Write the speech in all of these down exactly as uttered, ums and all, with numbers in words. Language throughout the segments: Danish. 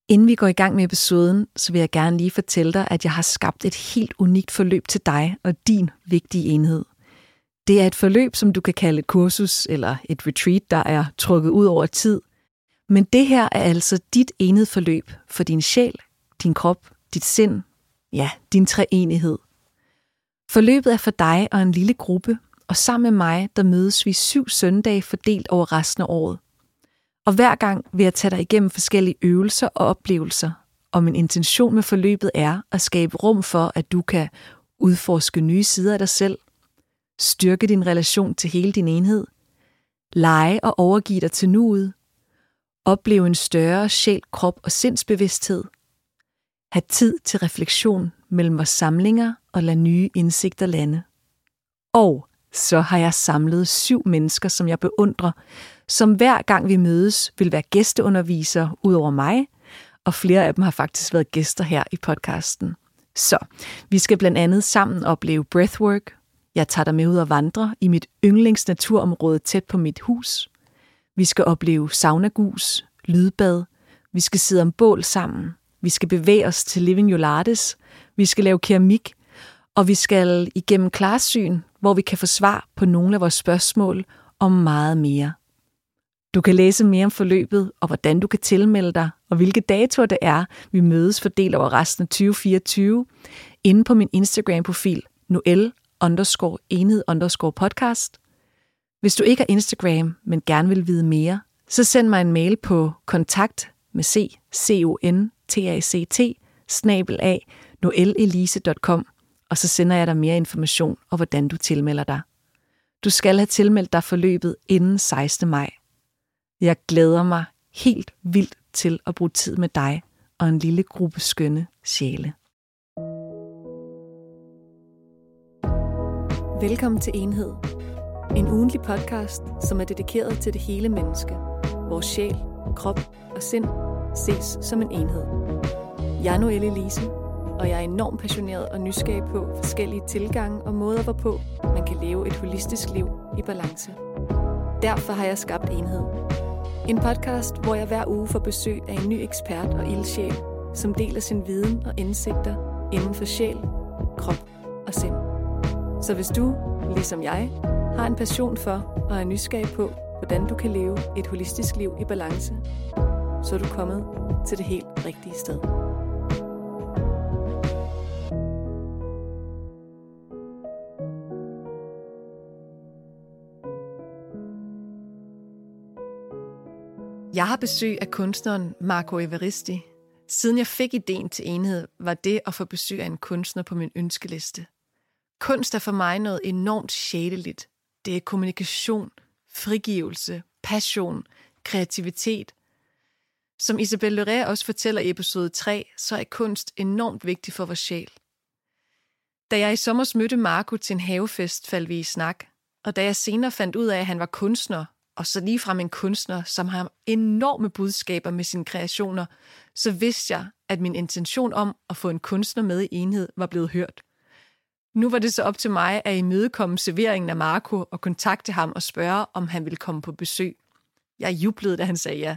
Inden vi går i gang med episoden, så vil jeg gerne lige fortælle dig, at jeg har skabt et helt unikt forløb til dig og din vigtige enhed. Det er et forløb, som du kan kalde et kursus eller et retreat, der er trukket ud over tid. Men det her er altså dit enhedsforløb for din sjæl, din krop, dit sind, ja, din treenighed. Forløbet er for dig og en lille gruppe, og sammen med mig, der mødes vi syv søndage fordelt over resten af året. Og hver gang vil jeg tage dig igennem forskellige øvelser og oplevelser, og min intention med forløbet er at skabe rum for, at du kan udforske nye sider af dig selv, styrke din relation til hele din enhed, lege og overgive dig til nuet, opleve en større sjæl, krop og sindsbevidsthed, have tid til refleksion mellem vores samlinger og lade nye indsigter lande. Og så har jeg samlet syv mennesker, som jeg beundrer, som hver gang vi mødes vil være gæsteundervisere ud over mig, og flere af dem har faktisk været gæster her i podcasten. Så vi skal blandt andet sammen opleve breathwork. Jeg tager dig med ud og vandre i mit yndlingsnaturområde tæt på mit hus. Vi skal opleve saunagus, lydbad. Vi skal sidde om bål sammen. Vi skal bevæge os til Living Yolates. Vi skal lave keramik. Og vi skal igennem klarsyn, hvor vi kan få svar på nogle af vores spørgsmål og meget mere. Du kan læse mere om forløbet og hvordan du kan tilmelde dig, og hvilke datoer det er, vi mødes fordelt over resten af tyve fireogtyve, inde på min Instagram-profil noel underscore enhed underscore podcast. Hvis du ikke har Instagram, men gerne vil vide mere, så send mig en mail på kontakt med c, c o n t a c t, snabel-a, noelelise punktum com, og så sender jeg dig mere information og hvordan du tilmelder dig. Du skal have tilmeldt dig forløbet inden sekstende maj. Jeg glæder mig helt vildt til at bruge tid med dig og en lille gruppe skønne sjæle. Velkommen til Enhed. En ugentlig podcast, som er dedikeret til det hele menneske. Vores sjæl, krop og sind ses som en enhed. Jeg er Noel-Elise, og jeg er enormt passioneret og nysgerrig på forskellige tilgange og måder, hvorpå man kan leve et holistisk liv i balance. Derfor har jeg skabt Enhed. En podcast, hvor jeg hver uge får besøg af en ny ekspert og ildsjæl, som deler sin viden og indsigter inden for sjæl, krop og sind. Så hvis du, ligesom jeg, har en passion for og er nysgerrig på, hvordan du kan leve et holistisk liv i balance, så er du kommet til det helt rigtige sted. Jeg har besøg af kunstneren Marco Evaristi. Siden jeg fik ideen til Enhed, var det at få besøg af en kunstner på min ønskeliste. Kunst er for mig noget enormt sjæleligt. Det er kommunikation, frigivelse, passion, kreativitet. Som Isabelle Løré også fortæller i episode tre, så er kunst enormt vigtig for vores sjæl. Da jeg i sommer mødte Marco til en havefest, faldt vi i snak. Og da jeg senere fandt ud af, at han var kunstner, og så ligefrem en kunstner, som har enorme budskaber med sine kreationer, så vidste jeg, at min intention om at få en kunstner med i Enhed var blevet hørt. Nu var det så op til mig at imødekomme serveringen af Marco og kontakte ham og spørge, om han ville komme på besøg. Jeg jublede, da han sagde ja.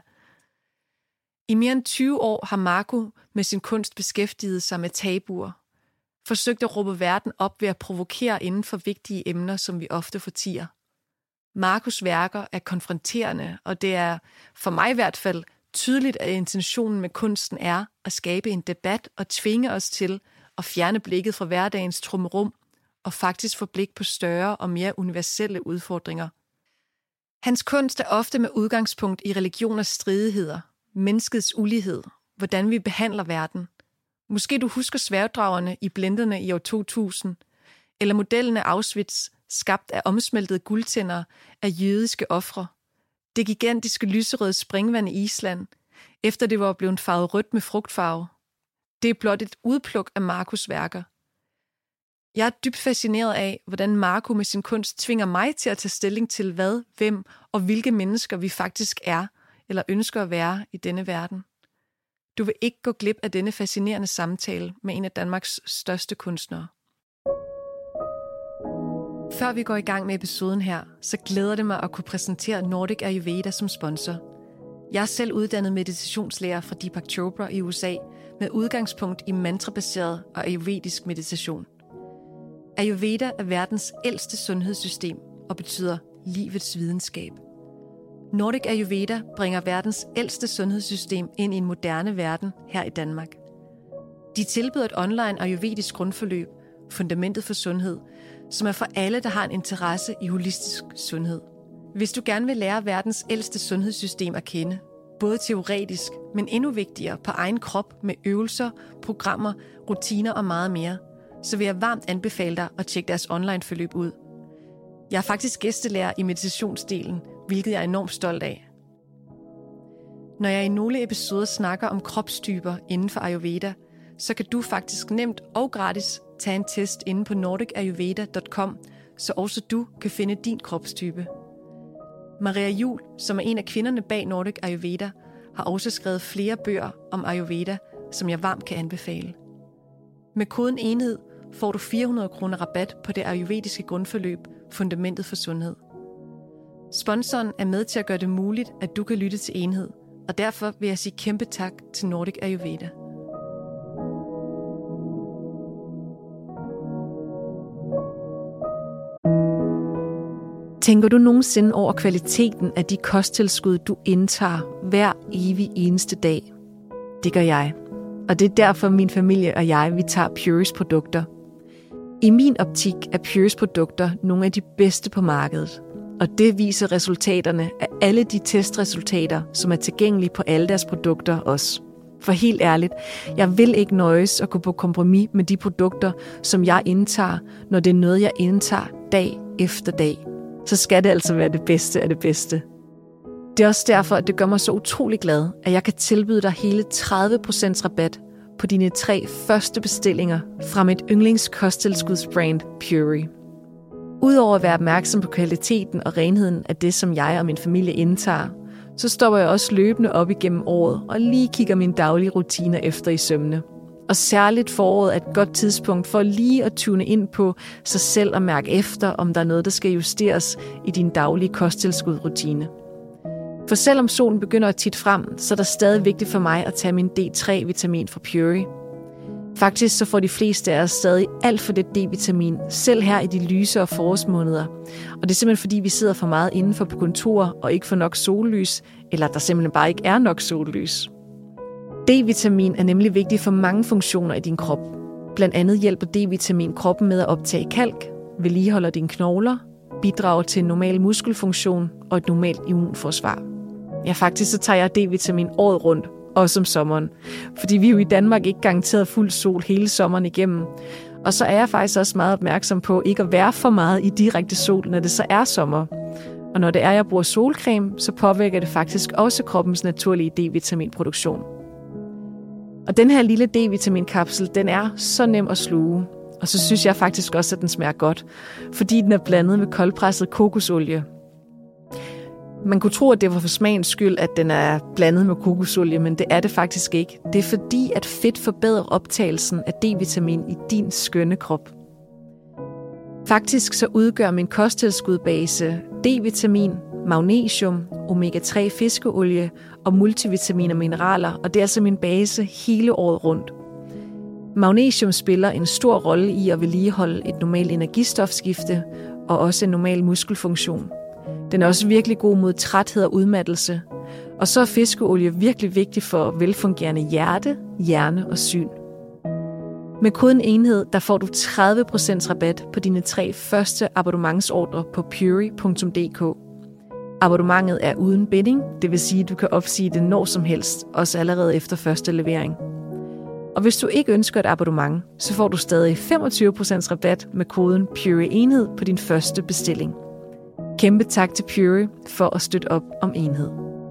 I mere end tyve år har Marco med sin kunst beskæftiget sig med tabuer, forsøgt at råbe verden op ved at provokere inden for vigtige emner, som vi ofte fortier. Marcos værker er konfronterende, og det er, for mig i hvert fald, tydeligt, at intentionen med kunsten er at skabe en debat og tvinge os til at fjerne blikket fra hverdagens trummerum og faktisk få blik på større og mere universelle udfordringer. Hans kunst er ofte med udgangspunkt i religioners stridigheder, menneskets ulighed, hvordan vi behandler verden. Måske du husker sværdragerne i Blenderne i år to tusind, eller modellen af Auschwitz, skabt af omsmeltede guldtænder af jødiske ofre. Det gigantiske lyserøde springvand i Island, efter det var blevet farvet rødt med frugtfarve. Det er blot et udpluk af Marcos værker. Jeg er dybt fascineret af, hvordan Marco med sin kunst tvinger mig til at tage stilling til, hvad, hvem og hvilke mennesker vi faktisk er, eller ønsker at være i denne verden. Du vil ikke gå glip af denne fascinerende samtale med en af Danmarks største kunstnere. Før vi går i gang med episoden her, så glæder det mig at kunne præsentere Nordic Ayurveda som sponsor. Jeg er selv uddannet meditationslærer fra Deepak Chopra i U S A med udgangspunkt i mantrabaseret og ayurvedisk meditation. Ayurveda er verdens ældste sundhedssystem og betyder livets videnskab. Nordic Ayurveda bringer verdens ældste sundhedssystem ind i en moderne verden her i Danmark. De tilbyder et online ayurvedisk grundforløb, Fundamentet for Sundhed, som er for alle, der har en interesse i holistisk sundhed. Hvis du gerne vil lære verdens ældste sundhedssystem at kende, både teoretisk, men endnu vigtigere på egen krop med øvelser, programmer, rutiner og meget mere, så vil jeg varmt anbefale dig at tjekke deres online-forløb ud. Jeg er faktisk gæstelærer i meditationsdelen, hvilket jeg er enormt stolt af. Når jeg i nogle episoder snakker om kropstyper inden for Ayurveda, så kan du faktisk nemt og gratis tage en test inde på nordic ayurveda punktum com, så også du kan finde din kropstype. Maria Juhl, som er en af kvinderne bag Nordic Ayurveda, har også skrevet flere bøger om Ayurveda, som jeg varmt kan anbefale. Med koden enhed får du fire hundrede kroner rabat på det ayurvediske grundforløb Fundamentet for Sundhed. Sponsoren er med til at gøre det muligt, at du kan lytte til enhed, og derfor vil jeg sige kæmpe tak til Nordic Ayurveda. Tænker du nogensinde over kvaliteten af de kosttilskud, du indtager hver evig eneste dag? Det gør jeg. Og det er derfor min familie og jeg, vi tager Pureys produkter. I min optik er Pureys produkter nogle af de bedste på markedet. Og det viser resultaterne af alle de testresultater, som er tilgængelige på alle deres produkter også. For helt ærligt, jeg vil ikke nøjes at gå på kompromis med de produkter, som jeg indtager, når det er noget, jeg indtager dag efter dag. Så skal det altså være det bedste af det bedste. Det er også derfor, at det gør mig så utrolig glad, at jeg kan tilbyde dig hele tredive procent rabat på dine tre første bestillinger fra mit yndlingskosttilskudsbrand Purey. Udover at være opmærksom på kvaliteten og renheden af det, som jeg og min familie indtager, så stopper jeg også løbende op igennem året og lige kigger mine daglige rutiner efter i sømne. Og særligt foråret er et godt tidspunkt for lige at tune ind på sig selv og mærke efter, om der er noget, der skal justeres i din daglige kosttilskudrutine. For selvom solen begynder at titte frem, så er det stadig vigtigt for mig at tage min D tre vitamin fra Purey. Faktisk så får de fleste af os stadig alt for det D-vitamin, selv her i de lysere forårsmåneder. Og det er simpelthen fordi, vi sidder for meget indenfor på kontor og ikke får nok sollys, eller der simpelthen bare ikke er nok sollys. D-vitamin er nemlig vigtig for mange funktioner i din krop. Blandt andet hjælper D-vitamin kroppen med at optage kalk, vedligeholder dine knogler, bidrager til en normal muskelfunktion og et normalt immunforsvar. Ja, faktisk så tager jeg D-vitamin året rundt, også om sommeren, fordi vi jo i Danmark ikke garanteret fuld sol hele sommeren igennem. Og så er jeg faktisk også meget opmærksom på ikke at være for meget i direkte sol, når det så er sommer. Og når det er, jeg bruger solcreme, så påvirker det faktisk også kroppens naturlige D-vitaminproduktion. Og den her lille D-vitaminkapsel, den er så nem at sluge. Og så synes jeg faktisk også, at den smager godt, fordi den er blandet med koldpresset kokosolie. Man kunne tro, at det var for smagens skyld, at den er blandet med kokosolie, men det er det faktisk ikke. Det er fordi, at fedt forbedrer optagelsen af D-vitamin i din skønne krop. Faktisk så udgør min kosttilskudbase D-vitamin, magnesium, omega tre fiskeolie og multivitamin og mineraler, og det er altså min base hele året rundt. Magnesium spiller en stor rolle i at vedligeholde et normalt energistofskifte og også en normal muskelfunktion. Den er også virkelig god mod træthed og udmattelse. Og så er fiskeolie virkelig vigtig for velfungerende hjerte, hjerne og syn. Med koden enhed, der får du tredive procent rabat på dine tre første abonnementsordre på purey punktum d k. Abonnementet er uden binding, det vil sige, at du kan opsige det når som helst, også allerede efter første levering. Og hvis du ikke ønsker et abonnement, så får du stadig femogtyve procent rabat med koden Purey enhed på din første bestilling. Kæmpe tak til Purey for at støtte op om enhed.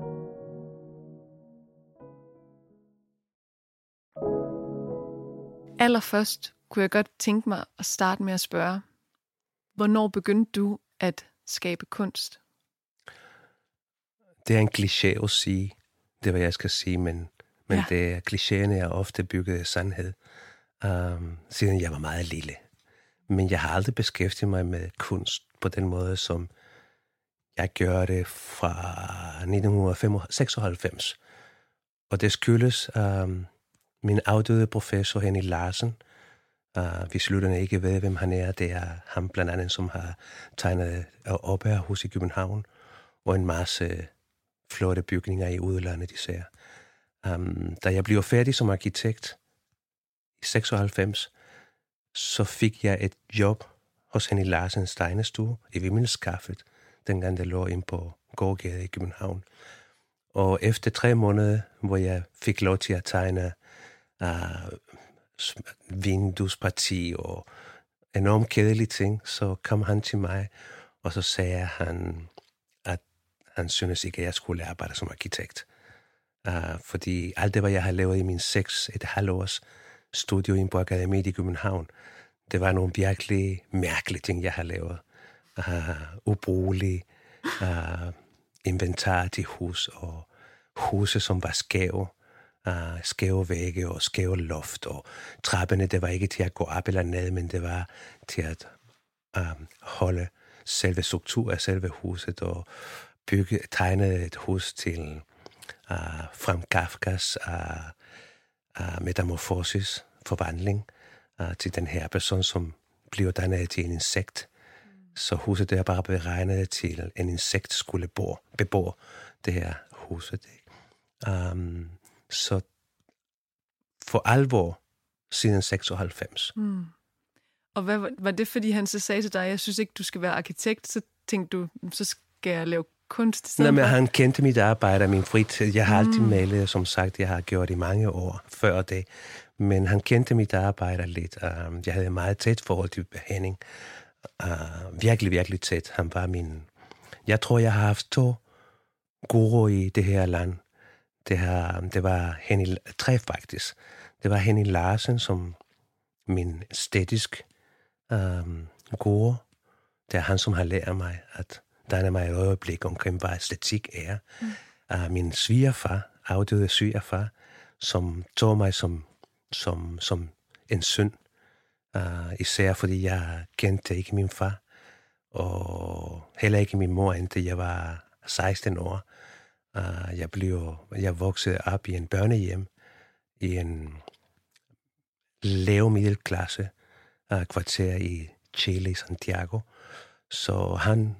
Allerførst kunne jeg godt tænke mig at starte med at spørge, hvornår begyndte du at skabe kunst? Det er en kliché at sige, det er hvad jeg skal sige, men, men ja. det er klichéerne er ofte bygget af sandhed, um, siden jeg var meget lille. Men jeg har aldrig beskæftiget mig med kunst på den måde, som jeg gør det fra nitten seksoghalvfems. Og det skyldes um, min afdøde professor Henning Larsen. Uh, hvis lytterne ikke ved, hvem han er, det er ham blandt andet, som har tegnet Operahus i København, og en masse flotte bygninger i udlandet især. Um, da jeg blev færdig som arkitekt i seksoghalvfems, så fik jeg et job hos Henning Larsens tegnestue i Vimmelskaffet, dengang det lå inde på Gårdgade i København. Og efter tre måneder, hvor jeg fik lov til at tegne uh, vinduesparti og enormt kedelige ting, så kom han til mig, og så sagde han, at han synes ikke, at jeg skulle arbejde som arkitekt. Uh, fordi alt det, hvad jeg har lavet i min seks et halvt års studie inde på Akademiet i København, det var nogle virkelig mærkelige ting, jeg har lavet. Uh, ubrugelige uh, inventar til hus, og huse, som var skæve. Uh, skæve vægge og skæve loft, og trapperne, det var ikke til at gå op eller ned, men det var til at um, holde selve struktur af selve huset, og bygge, tegne et hus til uh, Frank Kafkas uh, uh, metamorfosis, forvandling, uh, til den her person, som bliver dannet til en insekt. Mm. Så huset der er bare beregnet til, en insekt skulle bo, bebo det her huset. Um, så for alvor siden seksoghalvfems. Mm. Og hvad, var det, fordi han så sagde til dig, jeg synes ikke, du skal være arkitekt, så tænkte du, så skal jeg lave kunst i stedet? Nej, men han kendte mit arbejde, min fritid. Jeg har mm. altid malet, som sagt, jeg har gjort i mange år før det. Men han kendte mit arbejde lidt. Uh, jeg havde meget tæt forhold til Henning. Uh, virkelig, virkelig tæt. Han var min... Jeg tror, jeg har haft to guruer i det her land. Det, her, det var Henning... Tre faktisk. Det var Henning Larsen, som min æstetisk um, guru. Det er han, som har lært mig, at danne mig et øjeblik omkring, hvad æstetik er. Mm. Uh, min svigerfar, afdøde svigerfar, som tog mig som, som, som en søn. Uh, især fordi jeg kendte ikke min far, og heller ikke min mor, indtil jeg var seksten år. Uh, jeg, blev, jeg voksede op i en børnehjem, i en lav middelklasse uh, kvarter i Chile, Santiago. Så han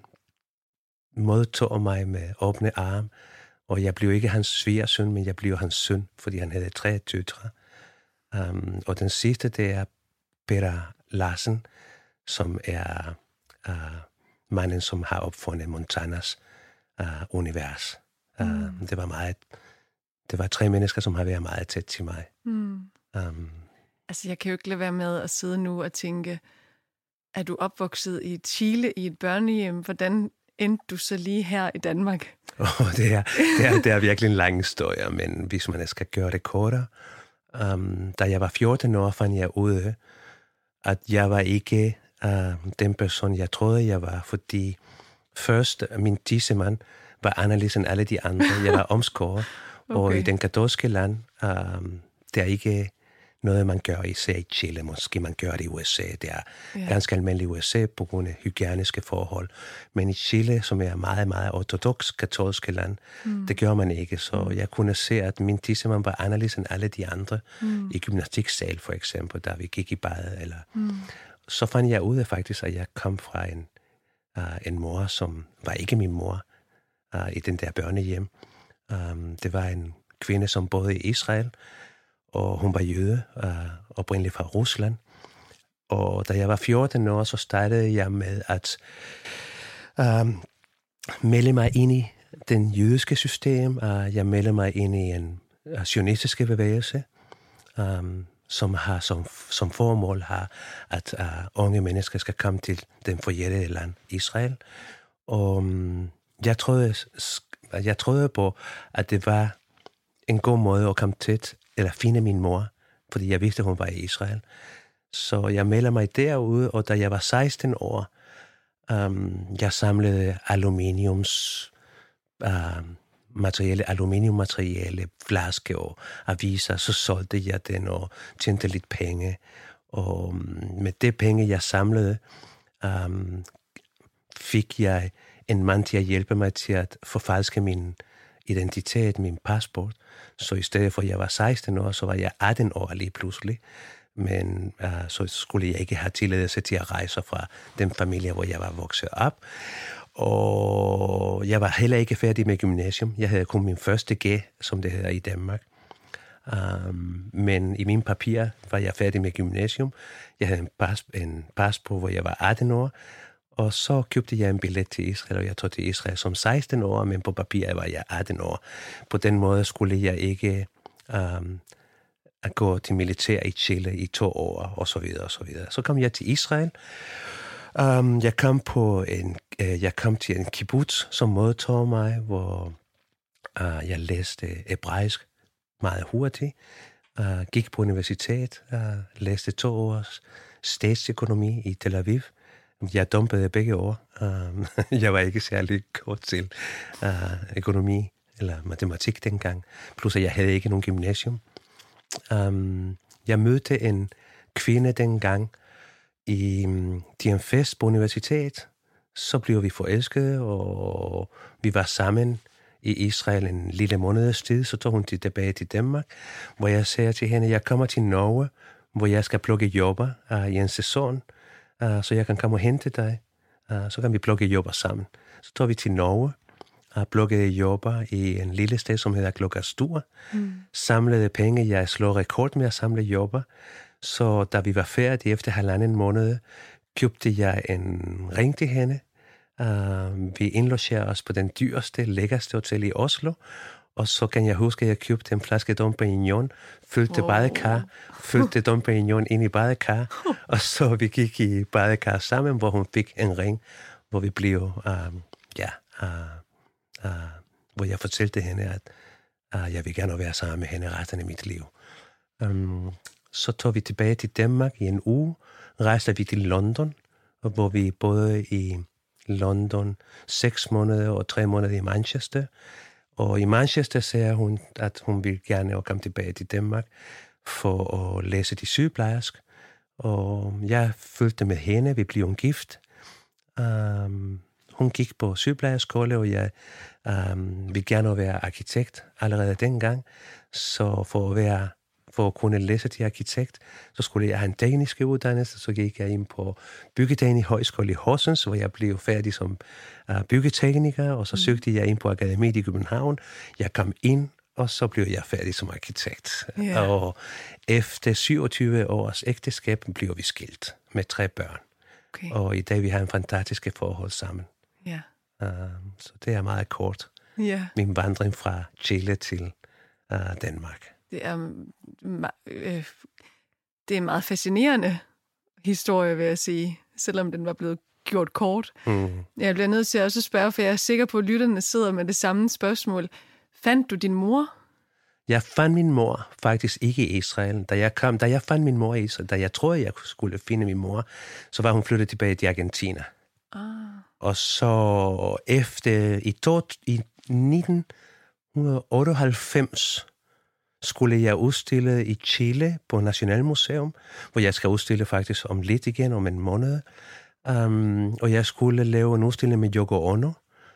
modtog mig med åbne arme, og jeg blev ikke hans svigersøn, men jeg blev hans søn, fordi han havde tre døtre. Um, og den sidste, det er Peter Larsen, som er uh, manden, som har opfundet Montanas uh, univers. Uh, mm. Det var meget, det var tre mennesker, som har været meget tæt til mig. Mm. Um, altså, jeg kan jo ikke lade være med at sidde nu og tænke, er du opvokset i Chile i et børnehjem? Hvordan endte du så lige her i Danmark? Oh, det, er, det, er, det er virkelig en lang historie, men hvis man skal gøre det kortere. Um, da jeg var fjorten år, fandt jeg ud, at jeg var ikke uh, den person, jeg troede, jeg var, fordi først min tissemand var anderledes end alle de andre. Jeg var omskåret, okay. Og i den katolske land, um, det er ikke noget, man gør især i Chile. Måske man gør det i U S A. Det er ja. ganske almindeligt i U S A på grund af hygiejniske forhold. Men i Chile, som er meget, meget ortodox katolske land, mm. det gør man ikke. Så mm. jeg kunne se, at min tissemand var anderledes end alle de andre. Mm. I gymnastiksal for eksempel, da vi gik i bad. Eller. Mm. Så fandt jeg ud af faktisk, at jeg kom fra en, uh, en mor, som var ikke min mor uh, i den der børnehjem. Um, det var en kvinde, som boede i Israel, og hun var jøde, uh, oprindeligt fra Rusland. Og da jeg var fjorten år, så startede jeg med at um, melde mig ind i den jødiske system. Uh, jeg meldte mig ind i en uh, zionistiske bevægelse, um, som har som, som formål har, at uh, unge mennesker skal komme til den forjættede land, Israel. Og um, jeg troede, jeg troede på, at det var en god måde at komme tæt, eller finde min mor, fordi jeg vidste, at hun var i Israel. Så jeg melder mig derude, og da jeg var seksten år, um, jeg samlede aluminiums um, materiale, aluminiummateriale, flaske og aviser, så solgte jeg den og tjente lidt penge. Og um, med det penge, jeg samlede, um, fik jeg en mand til at hjælpe mig til at forfalske min identitet, min passport. Så i stedet for, at jeg var seksten år, så var jeg atten år lige pludselig. Men uh, så skulle jeg ikke have tilladelse til at rejse fra den familie, hvor jeg var vokset op. Og jeg var heller ikke færdig med gymnasium. Jeg havde kun min første G, som det hedder i Danmark. Um, men i mine papirer var jeg færdig med gymnasium. Jeg havde en pas, en pas på, hvor jeg var atten år. Og så købte jeg en billet til Israel, og jeg tog til Israel som seksten år, men på papiret var jeg atten år. På den måde skulle jeg ikke um, at gå til militær i Chile i to år, og så videre, og så videre. Så kom jeg til Israel. Um, jeg kom på en, uh, jeg kom til en kibbutz, som modtog mig, hvor uh, jeg læste hebraisk meget hurtigt. Uh, gik på universitet, uh, læste to års statsøkonomi i Tel Aviv. Jeg dumpede begge år. Um, jeg var ikke særlig god til uh, økonomi eller matematik dengang. Plus at jeg havde ikke nogen gymnasium. Um, jeg mødte en kvinde dengang i til en fest på universitet. Så blev vi forelskede, og vi var sammen i Israel en lille måneds tid. Så tog hun tilbage til Danmark, hvor jeg sagde til hende, jeg kommer til Norge, hvor jeg skal plukke jobber uh, i en sæson, uh, så jeg kan komme og hente dig. Uh, så kan vi plukke jobber sammen. Så tog vi til Norge, og plukkede jobber i en lille sted, som hedder Klokastur. Mm. Samlede penge. Jeg slog rekord med at samle jobber. Så da vi var færdige efter halvanden måned, købte jeg en ring til hende. Uh, vi indlogerede os på den dyreste, lækkerste hotel i Oslo. Og så kan jeg huske, at jeg købte en flaske Dom Pérignon, fyldte oh. badekar, fyldte Dom Pérignon ind i badekar, og så vi gik i badekar sammen, hvor hun fik en ring, hvor vi blev, uh, ja, uh, uh, hvor jeg fortalte hende, at uh, jeg vil gerne være sammen med hende resten af mit liv. Um, så tog vi tilbage til Danmark i en uge, rejste vi til London, hvor vi boede i London seks måneder og tre måneder i Manchester. Og i Manchester sagde hun, at hun ville gerne komme tilbage til Danmark for at læse til sygeplejersk. Og jeg følte med hende, vi blev gift. Um, hun gik på sygeplejerskole, og jeg um, ville gerne være arkitekt allerede dengang. Så for at være For at kunne læse til arkitekt, så skulle jeg have en teknisk uddannelse, så gik jeg ind på Byggeteknisk Højskole i Horsens, hvor jeg blev færdig som uh, byggetekniker, og så søgte jeg ind på Akademiet i København. Jeg kom ind, og så blev jeg færdig som arkitekt. Yeah. Og efter syvogtyve års ægteskab blev vi skilt med tre børn. Okay. Og i dag vi har en fantastisk forhold sammen. Yeah. Uh, så det er meget kort. Yeah. Min vandring fra Chile til uh, Danmark. Det er, øh, det er en meget fascinerende historie, vil jeg sige, selvom den var blevet gjort kort. Mm. Jeg bliver nødt til at også spørge, for jeg er sikker på, at lytterne sidder med det samme spørgsmål. Fandt du din mor? Jeg fandt min mor faktisk ikke i Israel. Da jeg kom, da jeg fandt min mor i Israel, da jeg troede, jeg skulle finde min mor, så var hun flyttet tilbage til Argentina. Ah. Og så efter i, to, i nitten otteoghalvfems skulle jeg udstille i Chile på Nationalmuseum, hvor jeg skal udstille faktisk om lidt igen, om en måned. Um, og jeg skulle lave en udstilling med Yoko Ono,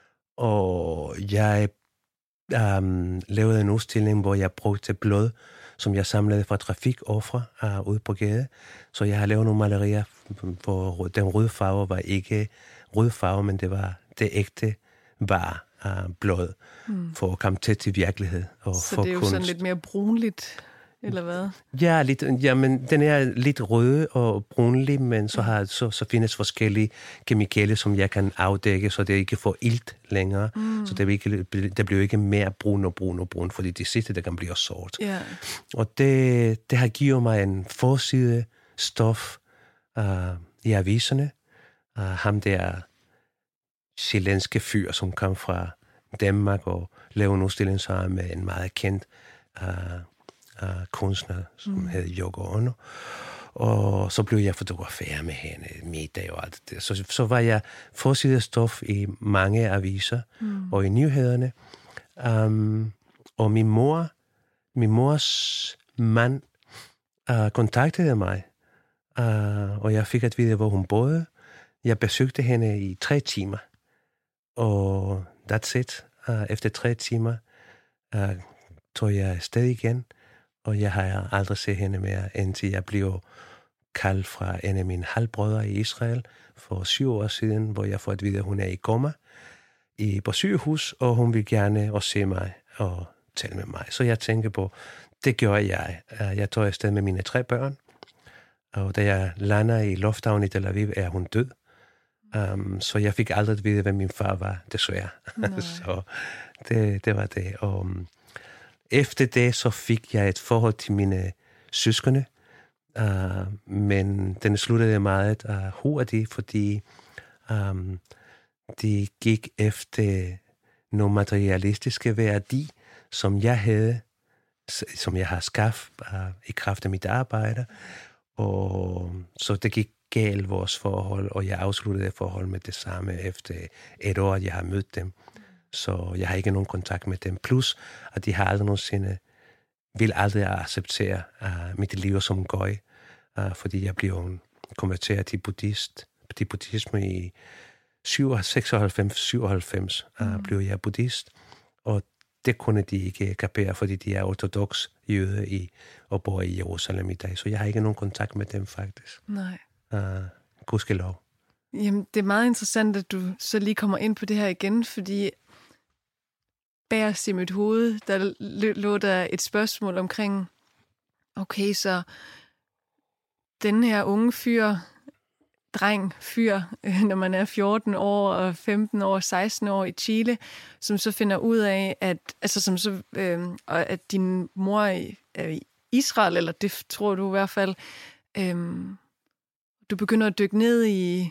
og jeg um, lavede en udstilling, hvor jeg brugte blod, som jeg samlede fra trafikofre uh, ude på gade. Så jeg har lavet nogle malerier, hvor den røde farve var ikke rød farve, men det var det ægte var uh, blod, mm. for at komme tæt til virkelighed. Og så for det er jo kunst. sådan lidt mere brunligt, eller hvad? Ja, lidt, ja, men den er lidt rød og brunlig, men så, har, så, så findes forskellige kemikalier, som jeg kan afdække, så det ikke får ilt længere. Mm. Så det, ikke, det bliver ikke mere brun og brun og brun, fordi det sidste, der kan blive sort. Yeah. Og det, det har givet mig en forside stof uh, i aviserne. Uh, ham der chilenske fyr, som kom fra Danmark og lavede en udstilling sammen med en meget kendt uh, uh, kunstner, som mm. hed Yoko Ono. Og så blev jeg fotograferet med hende, middag og alt det. Så, så var jeg forsidestof i mange aviser mm. og i nyhederne. Um, og min mor, min mors mand uh, kontaktede mig, uh, og jeg fik at vide, hvor hun boede. Jeg besøgte hende i tre timer. og that's it. Uh, efter tre timer uh, tog jeg afsted igen, og jeg har aldrig set hende mere, indtil jeg blev kaldt fra en af mine halvbrødre i Israel for syv år siden, hvor jeg får at vide, at hun er i koma i, på sygehus, og hun vil gerne også se mig og tale med mig. Så jeg tænker på, det gør jeg. Jeg tog afsted med mine tre børn, og da jeg lander i lufthavnen i Tel Aviv, er hun død. Um, så jeg fik aldrig at vide, hvad min far var, desværre. Så det, det var det. Og um, efter det, så fik jeg et forhold til mine søskende, uh, men den sluttede meget uh, hurtigt, fordi um, de gik efter nogle materialistiske værdi, som jeg havde, som jeg har skaffet uh, i kraft af mit arbejde. Og så det gik galt vores forhold, og jeg afsluttede forhold med det samme efter et år, at jeg har mødt dem. Så jeg har ikke nogen kontakt med dem. Plus, at de har aldrig nogensinde, vil aldrig acceptere uh, mit liv som gøj, uh, fordi jeg blev konverteret til buddhist, til buddhisme i seksoghalvfems syvoghalvfems uh, mm. blev jeg buddhist, og det kunne de ikke kapere, fordi de er ortodox jøde i, og bor i Jerusalem i dag. Så jeg har ikke nogen kontakt med dem, faktisk. Nej. Uh, gudskelov. Jamen, det er meget interessant, at du så lige kommer ind på det her igen, fordi bagerst i mit hoved, der lå der et spørgsmål omkring, okay, så den her unge fyr, dreng, fyr, når man er fjorten år og femten år, seksten år i Chile, som så finder ud af, at, altså som så, øh, at din mor er i Israel, eller det tror du i hvert fald, øh, du begynder at dykke ned i,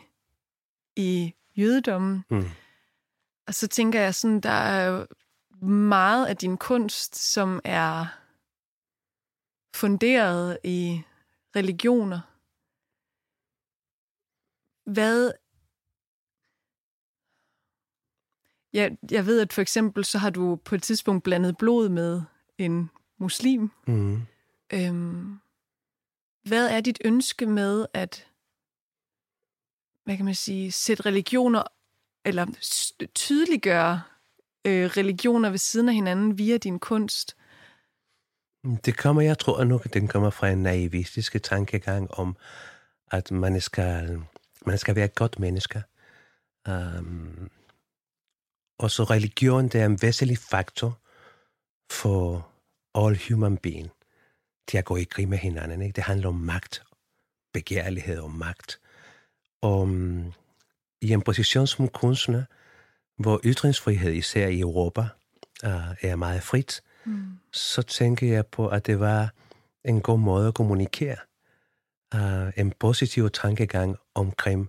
i jødedommen. Mm. Og så tænker jeg sådan, der er jo meget af din kunst, som er funderet i religioner. Hvad... Jeg, jeg ved, at for eksempel, så har du på et tidspunkt blandet blod med en muslim. Mm. Øhm, hvad er dit ønske med at, hvad kan man sige, sætte religioner, eller tydeliggøre øh, religioner ved siden af hinanden via din kunst? Det kommer, jeg tror nok, at den kommer fra en naivistisk tankegang om, at man skal, man skal være et godt menneske. Um, og så religion, det er en væsentlig faktor for all human being til at gå i krig med hinanden. Ikke? Det handler om magt, begærlighed og magt. Og um, i en position som kunstner, hvor ytringsfrihed, især i Europa, uh, er meget frit, mm. så tænker jeg på, at det var en god måde at kommunikere. Uh, en positiv tankegang omkring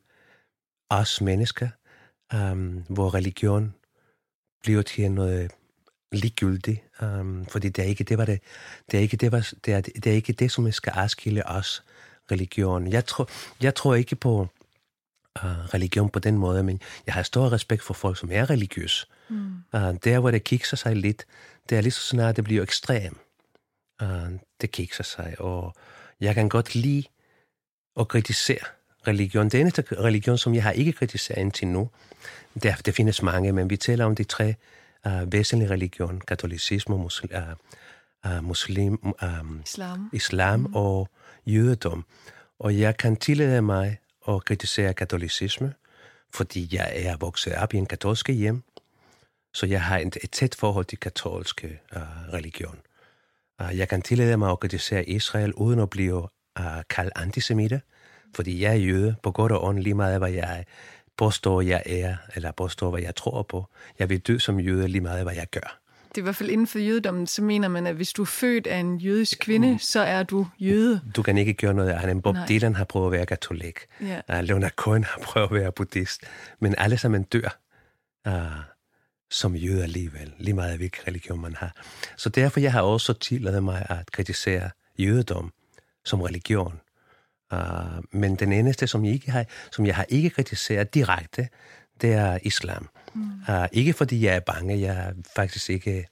os mennesker, um, hvor religion bliver til noget ligegyldigt, um, fordi det er ikke det, var det, det er ikke det, var, det, er, det er ikke det, som skal adskille os, religion. Jeg tror, jeg tror ikke på uh, religion på den måde, men jeg har stor respekt for folk, som er religiøse. Mm. Uh, der, hvor det kikser sig lidt, det er lige så snart, det bliver ekstrem. Uh, det kikser sig, og jeg kan godt lide at kritisere religion. Det eneste religion, som jeg har ikke kritiseret indtil nu, der, der findes mange, men vi taler om de tre uh, væsentlige religioner, katolicisme, muslim, uh, uh, muslim um, islam, islam mm. og jødedom. Og jeg kan tillade mig at kritisere katolicisme, fordi jeg er vokset op i en katolsk hjem, så jeg har et, et tæt forhold til katolske uh, religion. Uh, jeg kan tillade mig at kritisere Israel, uden at blive uh, kaldt antisemite, fordi jeg er jøde, på godt og ondt, lige meget hvad jeg påstår, jeg er, eller påstår, hvad jeg tror på. Jeg vil dø som jøde, lige meget hvad jeg gør. Det er i hvert fald inden for jødedommen, så mener man, at hvis du er født af en jødisk kvinde, mm. så er du jøde. Du kan ikke gøre noget andet. Bob Nej. Dylan har prøvet at være katolik. Yeah. Uh, Leonard Cohen har prøvet at være buddhist. Men alle sammen dør uh, som jøde alligevel, lige meget hvilken religion man har. Så derfor jeg har også tilladet mig at kritisere jødedom som religion. Uh, men den eneste, som jeg, ikke har, som jeg har ikke kritiseret direkte, det er islam. Mm. Uh, ikke fordi jeg er bange, jeg er faktisk ikke...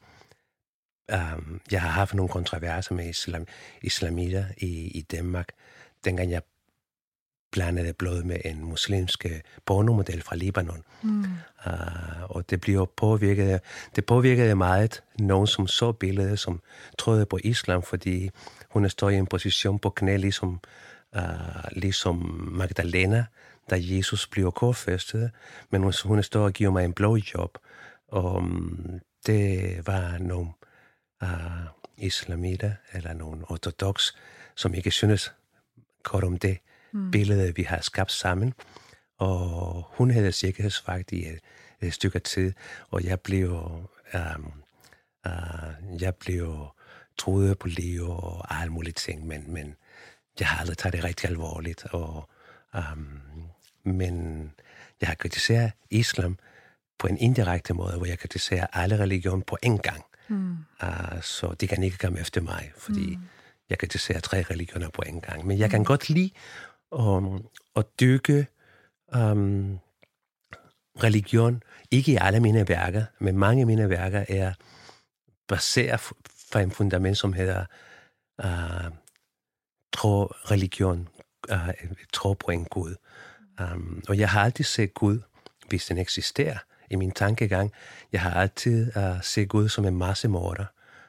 Um, jeg har haft nogle kontroverser med islam, islamiter i, i Danmark, dengang jeg blandede blod med en muslimsk pornomodel fra Libanon. Mm. Uh, og det blev påvirket, det påvirkede meget nogen, som så billedet, som troede på islam, fordi hun står i en position på knæ, ligesom, uh, ligesom Magdalena, da Jesus blev korsfæstet, men hun, hun står og giver mig en blowjob. Og um, det var nogle uh, islamiter, eller nogle ortodox, som ikke synes godt om det mm. billede, vi har skabt sammen. Og hun havde sikkerhedsvagt i et, et stykke tid, og jeg blev, um, uh, jeg blev troet på liv og alle mulige ting, men, men jeg har aldrig taget det rigtig alvorligt. Og, um, men jeg har kritiseret islam på en indirekte måde, hvor jeg kritiserer alle religioner på en gang. Mm. Uh, så de kan ikke komme efter mig, fordi mm. jeg kritiserer tre religioner på en gang. Men jeg kan mm. godt lide um, at dykke um, religion, ikke i alle mine værker, men mange af mine værker er baseret fra en fundament, som hedder uh, tro, religion, uh, tro på en Gud. Um, og jeg har altid set Gud, hvis den eksisterer, i min tankegang. Jeg har altid uh, set Gud som en massemorder.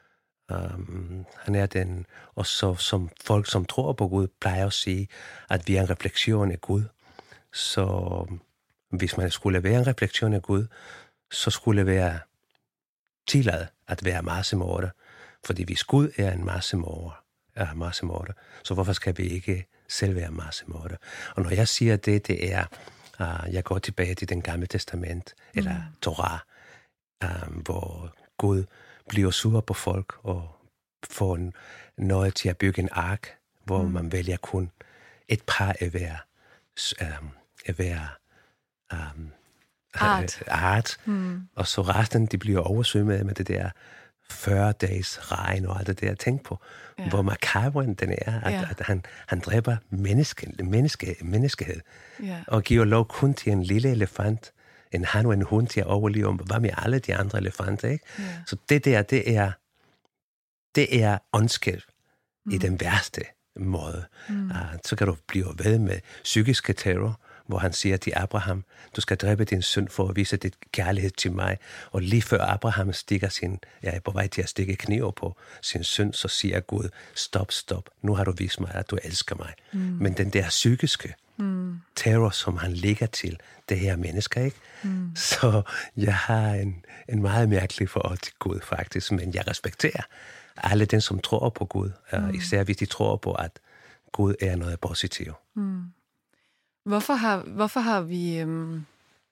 Um, han er den, og så som folk, som tror på Gud, plejer at sige, at vi er en refleksion af Gud. Så hvis man skulle være en refleksion af Gud, så skulle det være tilladt at være massemorder. Fordi hvis Gud er en massemorder, er massemorder, så hvorfor skal vi ikke selv være massemorder? Og når jeg siger det, det er, uh, jeg går tilbage til den gamle testament, mm. eller Torah, um, hvor Gud bliver sur på folk og får noget til at bygge en ark, hvor mm. man vælger kun et par af hver, um, af hver um, art. art. Mm. Og så resten, de bliver oversvømmet med det der fyrre dages regn og alt det der. Tænk på, ja. Hvor makabren den er, at, ja. at han, han dræber menneske, menneske, menneskehed, ja. Og giver lov kun til en lille elefant, en han og en hund til at overleve, hvad med alle de andre elefanter, ikke? Ja. Så det der, det er, det er ondskab mm. i den værste måde. Mm. Uh, så kan du blive ved med psykiske terror, hvor han siger til Abraham, du skal dræbe din søn for at vise dit kærlighed til mig. Og lige før Abraham stikker sin, jeg er på vej til at stikke kniver på sin søn, så siger Gud, stop, stop, nu har du vist mig, at du elsker mig. Mm. Men den der psykiske mm. terror, som han ligger til det her mennesker, ikke? Mm. Så jeg har en, en meget mærkelig forhold til Gud faktisk, men jeg respekterer alle dem, som tror på Gud, mm. især hvis de tror på, at Gud er noget positivt. Mm. Hvorfor har, hvorfor har vi... Øhm...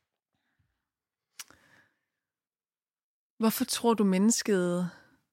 Hvorfor tror du, mennesket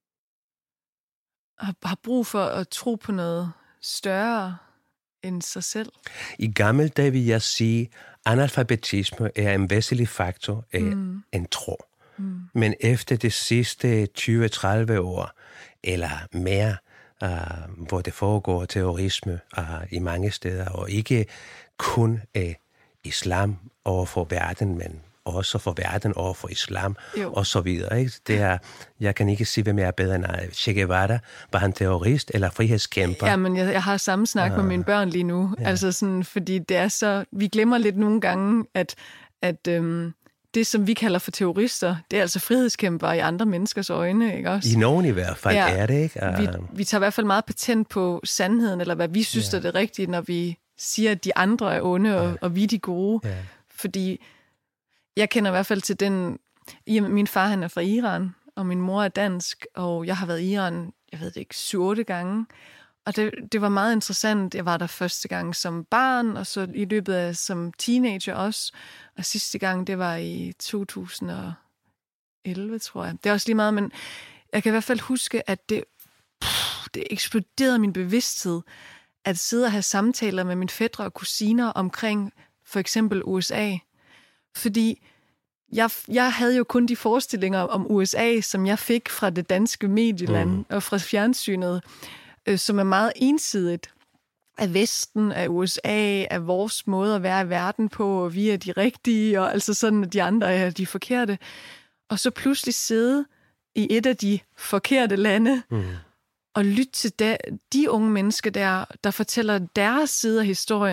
har, har brug for at tro på noget større end sig selv? I gamle dage vil jeg sige, analfabetisme er en væsentlig faktor af mm. en tro. Mm. Men efter de sidste tyve til tredive år, eller mere, uh, hvor det foregår terrorisme uh, i mange steder, og ikke kun af islam over for verden, men også for verden over for islam, jo. Og så videre. Ikke? Det er, jeg kan ikke sige, hvem jeg er bedre end Che Guevara. Var han terrorist eller frihedskæmper? Ja, men jeg, jeg har samme snak ah. med mine børn lige nu. Ja. Altså sådan, fordi det er så... Vi glemmer lidt nogle gange, at, at øhm, det, som vi kalder for terrorister, det er altså frihedskæmper i andre menneskers øjne, ikke også? I nogen i hvert fald ja. Er det, ikke? Uh... Vi, vi tager i hvert fald meget patent på sandheden, eller hvad vi synes, ja. Er det rigtige, når vi siger, at de andre er onde, og, ja. Og vi er de gode. Ja. Fordi jeg kender i hvert fald til den... Min far, han er fra Iran, og min mor er dansk, og jeg har været i Iran, jeg ved det ikke, syv otte gange. Og det, det var meget interessant. Jeg var der første gang som barn, og så i løbet af som teenager også. Og sidste gang, det var i to tusind og elleve, tror jeg. Det er også lige meget, men jeg kan i hvert fald huske, at det, pff, det eksploderede min bevidsthed, at sidde og have samtaler med mine fætre og kusiner omkring for eksempel U S A. Fordi jeg, jeg havde jo kun de forestillinger om U S A, som jeg fik fra det danske medieland mm. og fra fjernsynet, øh, som er meget ensidigt af Vesten, af U S A, af vores måde at være i verden på, og vi er de rigtige, og altså sådan, at de andre er de forkerte. Og så pludselig sidde i et af de forkerte lande, mm. og lytte til de, de unge mennesker der, der fortæller deres side af historien,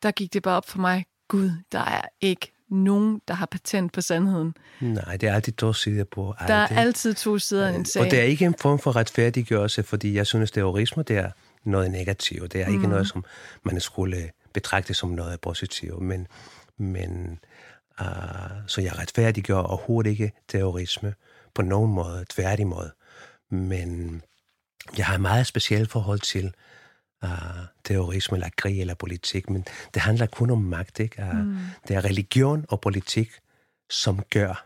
der gik det bare op for mig, Gud, der er ikke nogen, der har patent på sandheden. Nej, det er altid to sider på. Der er altid to sider af en sag. Og det er ikke en form for retfærdiggørelse, fordi jeg synes, terrorisme, det er noget negativt. Det er mm. ikke noget, som man skulle betragte som noget positivt. Men, men uh, så jeg retfærdiggør overhovedet ikke terrorisme på nogen måde, tværtimod. Men jeg har et meget specielt forhold til uh, terrorisme, eller krig, eller politik, men det handler kun om magt, ikke? Uh, mm. Det er religion og politik, som gør,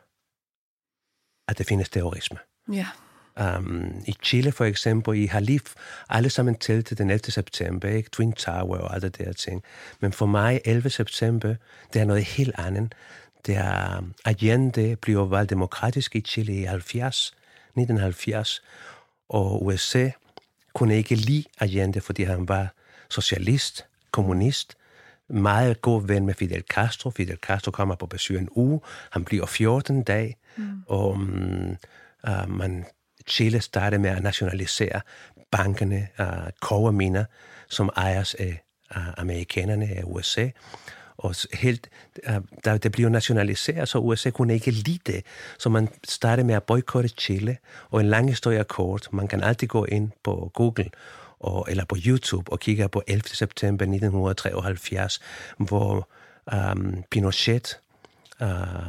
at det findes terrorisme. Ja. Um, I Chile for eksempel, I har lige alle sammen talt til den ellevte september, ikke? Twin Tower og alle de der ting. Men for mig, ellevte september, det er noget helt andet. Det er, Allende bliver valgt demokratisk i Chile i nitten halvfjerds, og U S A kunne ikke lide Allende, fordi han var socialist, kommunist, meget god ven med Fidel Castro. Fidel Castro kommer på besøg en uge, han bliver fjorten dage, mm. og um, uh, man, Chile starter med at nationalisere bankerne, uh, kobberminer, som ejes af uh, amerikanerne af U S A. Og helt, uh, der, det bliver nationaliseret, så U S A kunne ikke lide det. Så man starter med at boykotte Chile, og en lang historie kort. Man kan altid gå ind på Google og, eller på YouTube og kigge på ellevte september nitten treoghalvfjerds, hvor um, Pinochet, uh,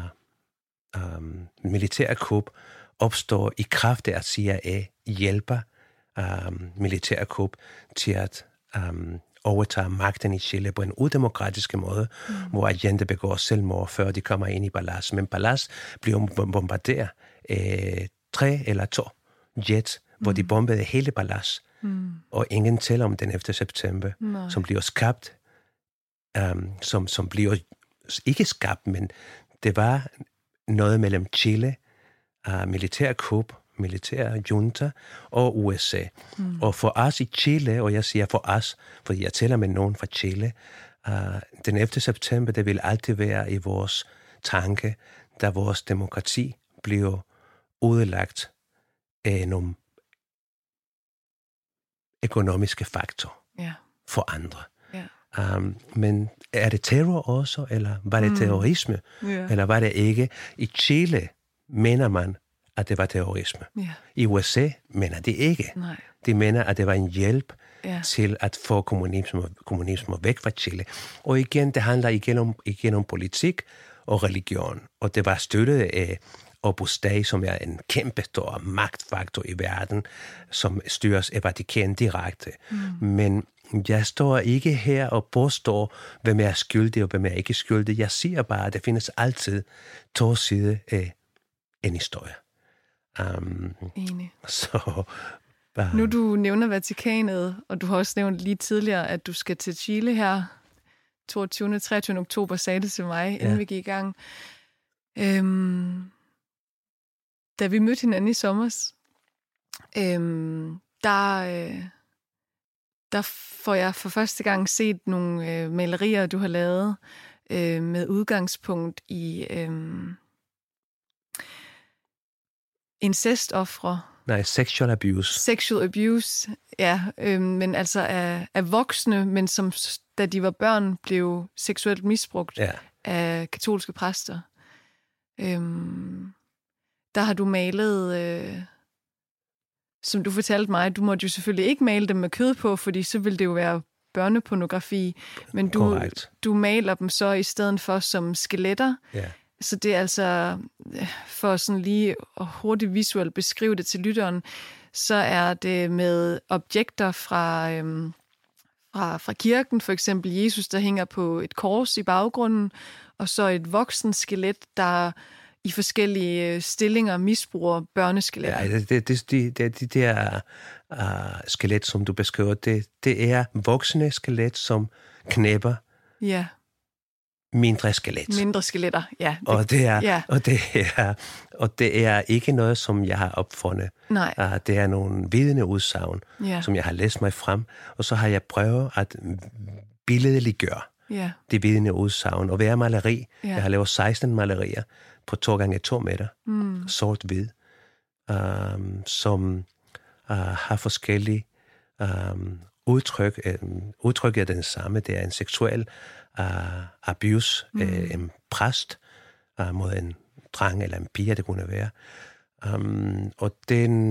um, militærkup, opstår i kraft af at C I A hjælper um, militærkup til at um, overtage magten i Chile på en udemokratisk måde, mm. hvor Allende begår selvmord, før de kommer ind i Palas. Men Palas bliver bombarderet af tre eller to jets, mm. hvor de bombede hele Palas. Mm. Og ingen tæller om den ellevte september, Nej. som bliver skabt, um, som, som bliver ikke skabt, men det var noget mellem Chile, uh, militærkup, militær junta og U S A. Mm. Og for os i Chile, og jeg siger for os, fordi jeg taler med nogen fra Chile, uh, den ellevte september, det vil altid være i vores tanke, da vores demokrati bliver udlagt af nogle økonomiske faktorer yeah. for andre. Yeah. Um, men er det terror også, eller var det mm. terrorisme, yeah. eller var det ikke? I Chile mener man, at det var terrorisme. Yeah. I U S A mener det ikke. Nej. De mener, at det var en hjælp yeah. til at få kommunisme, kommunisme væk fra Chile. Og igen, det handler igen om, igen om politik og religion. Og det var støttet af Opus Dei, som er en kæmpe stor magtfaktor i verden, som styres af Vatikan direkte. Mm. Men jeg står ikke her og påstår, hvem er skyldig og hvem er ikke skyldig. Jeg siger bare, at der findes altid to sider af en historie. Um, Enig. Så, uh, nu du nævner Vatikanet, og du har også nævnt lige tidligere, at du skal til Chile her toogtyvende og treogtyvende oktober, sagde det til mig, inden ja. vi gik i gang. Øhm, da vi mødte hinanden i sommers, øhm, der, øh, der får jeg for første gang set nogle øh, malerier, du har lavet øh, med udgangspunkt i øh, incestofre. Nej, sexual abuse. Sexual abuse, ja. Øh, men altså af, af voksne, men som da de var børn, blev seksuelt misbrugt ja. af katolske præster. Øh, der har du malet, øh, som du fortalte mig, du måtte jo selvfølgelig ikke male dem med kød på, fordi så ville det jo være børnepornografi, men du, du maler dem så i stedet for som skeletter. Ja. Så det er altså, for sådan lige at hurtigt visuelt beskrive det til lytteren, så er det med objekter fra, øhm, fra, fra kirken, for eksempel Jesus, der hænger på et kors i baggrunden, og så et voksen skelet, der i forskellige stillinger misbruger børneskeletter. Ja, det, det, det, det, det, det der uh, skelet, som du beskriver, det, det er voksne skelet, som knæpper ja. mindre skelet. Mindre skeletter, ja. Det, og, det er, ja. og, det er, og det er ikke noget, som jeg har opfundet. Nej. Uh, det er nogle vidneudsagn, ja. som jeg har læst mig frem, og så har jeg prøvet at billedliggøre ja. de vidneudsagn. Og hver maleri, ja. jeg har lavet seksten malerier, på to gange to meter, mm. sort-hvid, um, som uh, har forskellige um, udtryk, øh, udtrykket er den samme. Det er en seksuel uh, abuse, mm. øh, en præst uh, mod en dreng eller en pige, det kunne være. Um, og den,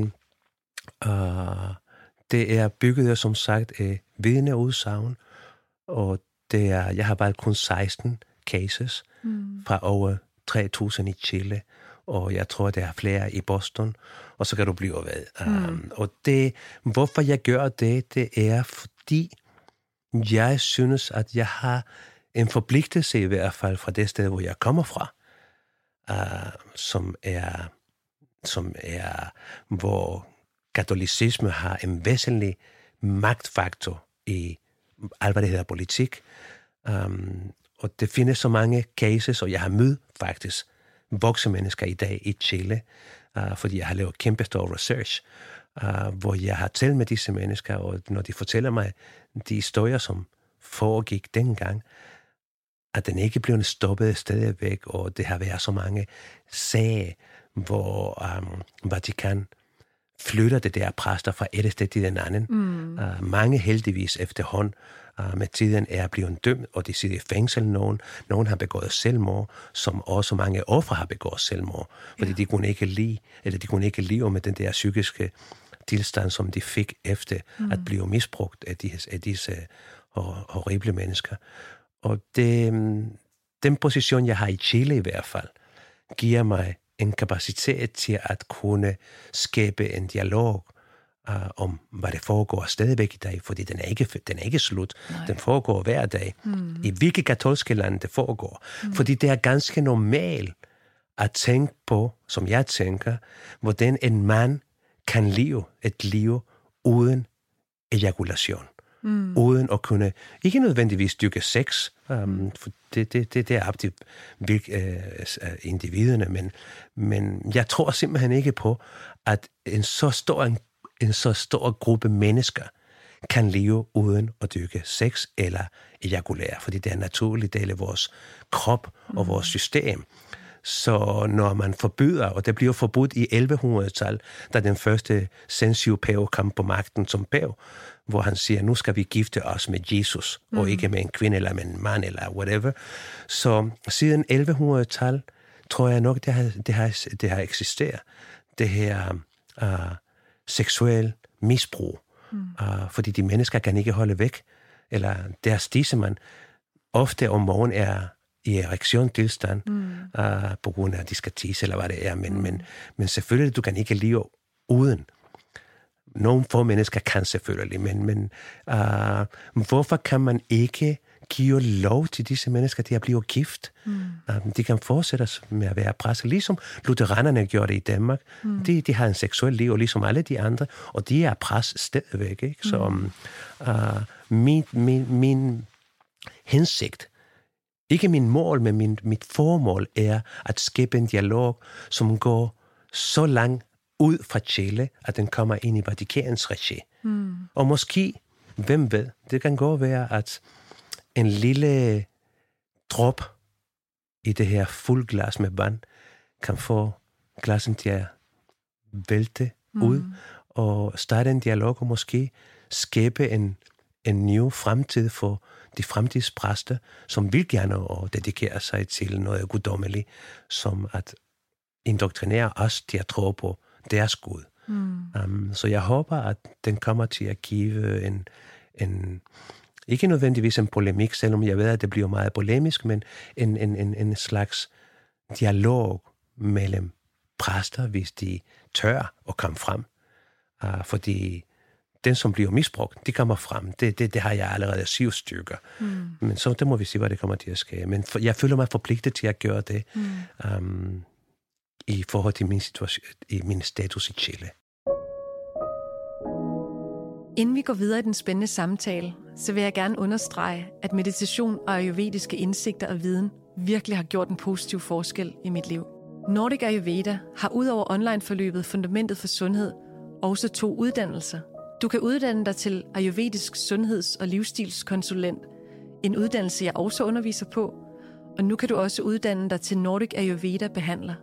uh, det er bygget, som sagt, af vidneudsagn, og det er, jeg har bare kun seksten cases mm. fra over tre tusind i Chile, og jeg tror, der er flere i Boston, og så kan du blive ved. Mm. Um, og det, hvorfor jeg gør det, det er, fordi jeg synes, at jeg har en forpligtelse i hvert fald fra det sted, hvor jeg kommer fra, uh, som er, som er, hvor katolicisme har en væsentlig magtfaktor i alt, hvad det hedder politik. Um, og det findes så mange cases, og jeg har mødt faktisk voksne mennesker i dag i Chile, uh, fordi jeg har lavet kæmpestor research, uh, hvor jeg har talt med disse mennesker, og når de fortæller mig de historier, som foregik dengang, at den ikke blev stoppet stadigvæk, og det har været så mange sager, hvor um, Vatikan flytter det der præster fra et sted til den anden. Mm. Uh, mange heldigvis efterhånden uh, med tiden er blevet dømt, og de sidder i fængsel. Nogen, nogen har begået selvmord, som også mange ofre har begået selvmord, fordi ja. de kunne ikke lide, eller de kunne ikke leve med den der psykiske tilstand, som de fik efter mm. at blive misbrugt af disse, af disse horrible mennesker. Og det, den position, jeg har i Chile i hvert fald, giver mig en kapacitet til at kunne skabe en dialog uh, om, hvad det foregår stadigvæk i dag, fordi den er ikke, den er ikke slut. Nej. Den foregår hver dag. Mm. I hvilke katolske lande det foregår. Mm. Fordi det er ganske normalt at tænke på, som jeg tænker, hvordan en mand kan leve et liv uden ejakulation. Mm. Uden at kunne, ikke nødvendigvis dyrke sex, um, for det, det, det, det er op til hvilke uh, individerne, men, men jeg tror simpelthen ikke på, at en så stor, en, en så stor gruppe mennesker kan leve uden at dyrke sex eller ejakulere, fordi det er en naturlig del af vores krop og mm. vores system. Så når man forbyder, og det bliver forbudt i elleve hundrede-tallet, da den første Sensiu-pave kom på magten som pave, hvor han siger, nu skal vi gifte os med Jesus, mm. og ikke med en kvinde eller med en mand eller whatever. Så siden elleve hundrede-tallet, tror jeg nok, det har, det har, det har eksisteret. Det her uh, seksuel misbrug, mm. uh, fordi de mennesker kan ikke holde væk, eller deres tissemand ofte om morgenen er i erektionstilstand, mm. uh, på grund af, at de skal tisse, eller hvad det er. Men, mm. men, men selvfølgelig, du kan ikke leve uden. Nogle få mennesker kan selvfølgelig, men, men uh, hvorfor kan man ikke give lov til disse mennesker til at blive gift? Mm. Uh, de kan fortsætte med at være præster, ligesom lutheranerne gjorde det i Danmark. Mm. De, de har en seksuel liv, ligesom alle de andre, og de er præst stadigvæk. Ikke? Mm. Så uh, min, min, min hensigt, ikke min mål, men min, mit formål er at skabe en dialog, som går så langt ud fra Chile, at den kommer ind i Vatikans regi. Mm. Og måske, hvem ved, det kan godt være, at en lille drop i det her fuld glas med vand, kan få glasen til at vælte mm. ud, og starte en dialog, og måske skabe en, en ny fremtid for de fremtidspræster, som vil gerne og dedikere sig til noget guddommeligt, som at indoktrinere os til at tro på deres Gud. Mm. Um, så jeg håber, at den kommer til at give en, en ikke nødvendigvis en polemik, selvom jeg ved, at det bliver meget polemisk, men en, en, en, en slags dialog mellem præster, hvis de tør at komme frem. Uh, fordi den, som bliver misbrugt, de kommer frem. Det, det, det har jeg allerede syv stykker. Mm. Men så det må vi se, hvad det kommer til at ske. Men for, jeg føler mig forpligtet til at gøre det mm. um, i forhold til min, situation, i min status i Chile. Inden vi går videre i den spændende samtale, så vil jeg gerne understrege, at meditation og ayurvediske indsigter og viden virkelig har gjort en positiv forskel i mit liv. Nordic Ayurveda har udover online-forløbet Fundamentet for Sundhed også to uddannelser. Du kan uddanne dig til ayurvedisk sundheds- og livsstilskonsulent, en uddannelse jeg også underviser på, og nu kan du også uddanne dig til Nordic Ayurveda-behandler.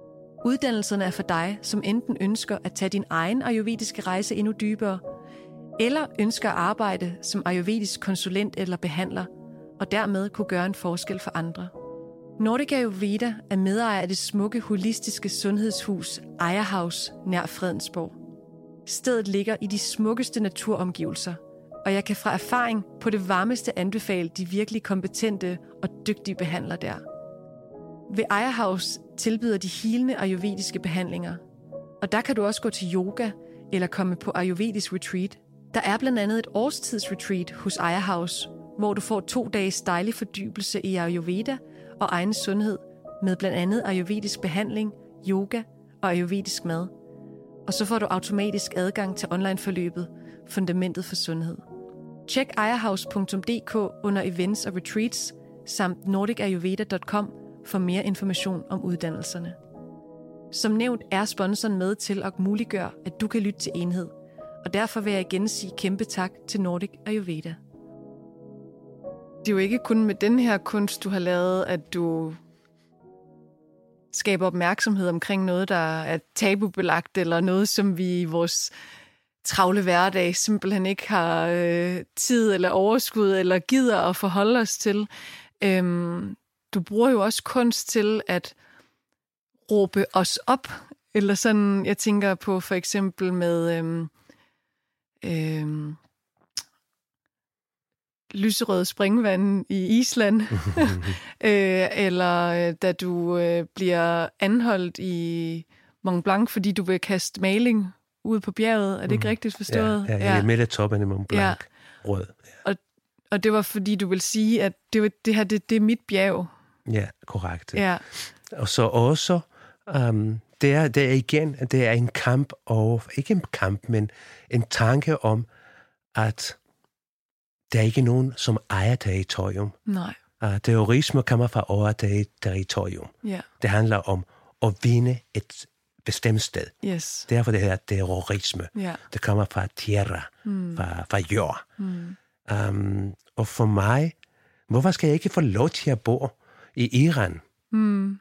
Uddannelserne er for dig, som enten ønsker at tage din egen ayurvediske rejse endnu dybere, eller ønsker at arbejde som ayurvedisk konsulent eller behandler, og dermed kunne gøre en forskel for andre. Nordic Ayurveda er medejer af det smukke, holistiske sundhedshus Aya House nær Fredensborg. Stedet ligger i de smukkeste naturomgivelser, og jeg kan fra erfaring på det varmeste anbefale de virkelig kompetente og dygtige behandlere der. Ved Aya House tilbyder de healende ayurvediske behandlinger, og der kan du også gå til yoga eller komme på ayurvedisk retreat. Der er blandt andet et årstidsretreat hos Aya House, hvor du får to dages dejlig fordybelse i ayurveda og egen sundhed med blandt andet ayurvedisk behandling, yoga og ayurvedisk mad. Og så får du automatisk adgang til onlineforløbet Fundamentet for Sundhed. Tjek ayahouse punktum d k under events og retreats samt nordic ayurveda punktum com for mere information om uddannelserne. Som nævnt er sponsoren med til at muliggøre, at du kan lytte til Enhed, og derfor vil jeg igen sige kæmpe tak til Nordic Ayurveda. Det er jo ikke kun med den her kunst, du har lavet, at du skaber opmærksomhed omkring noget, der er tabubelagt, eller noget, som vi i vores travle hverdag simpelthen ikke har øh, tid eller overskud, eller gider at forholde os til. Øhm, du bruger jo også kunst til at råbe os op, eller sådan, jeg tænker på for eksempel med øhm, øhm, lyserød springvand i Island, øh, eller da du øh, bliver anholdt i Mont Blanc, fordi du vil kaste maling ud på bjerget. Er det ikke mm. rigtigt forstået? Ja, ja, ja. Midt af toppen i Mont Blanc. Ja. Rød. Ja. Og, og det var fordi, du vil sige, at det, var, det her det, det er mit bjerg. Ja, korrekt. Ja. Og så også, um, det, er, det er igen, det er en kamp, og ikke en kamp, men en tanke om, at der er ikke nogen, som ejer territorium. Nej. Uh, terrorisme kommer fra over territorium. Yeah. Det handler om at vinde et bestemt sted. Yes. Derfor det her terrorisme. Yeah. Det kommer fra tierra, mm. fra, fra jord. Mm. Um, og for mig, hvorfor skal jeg ikke få lov til at bo i Iran? Mm.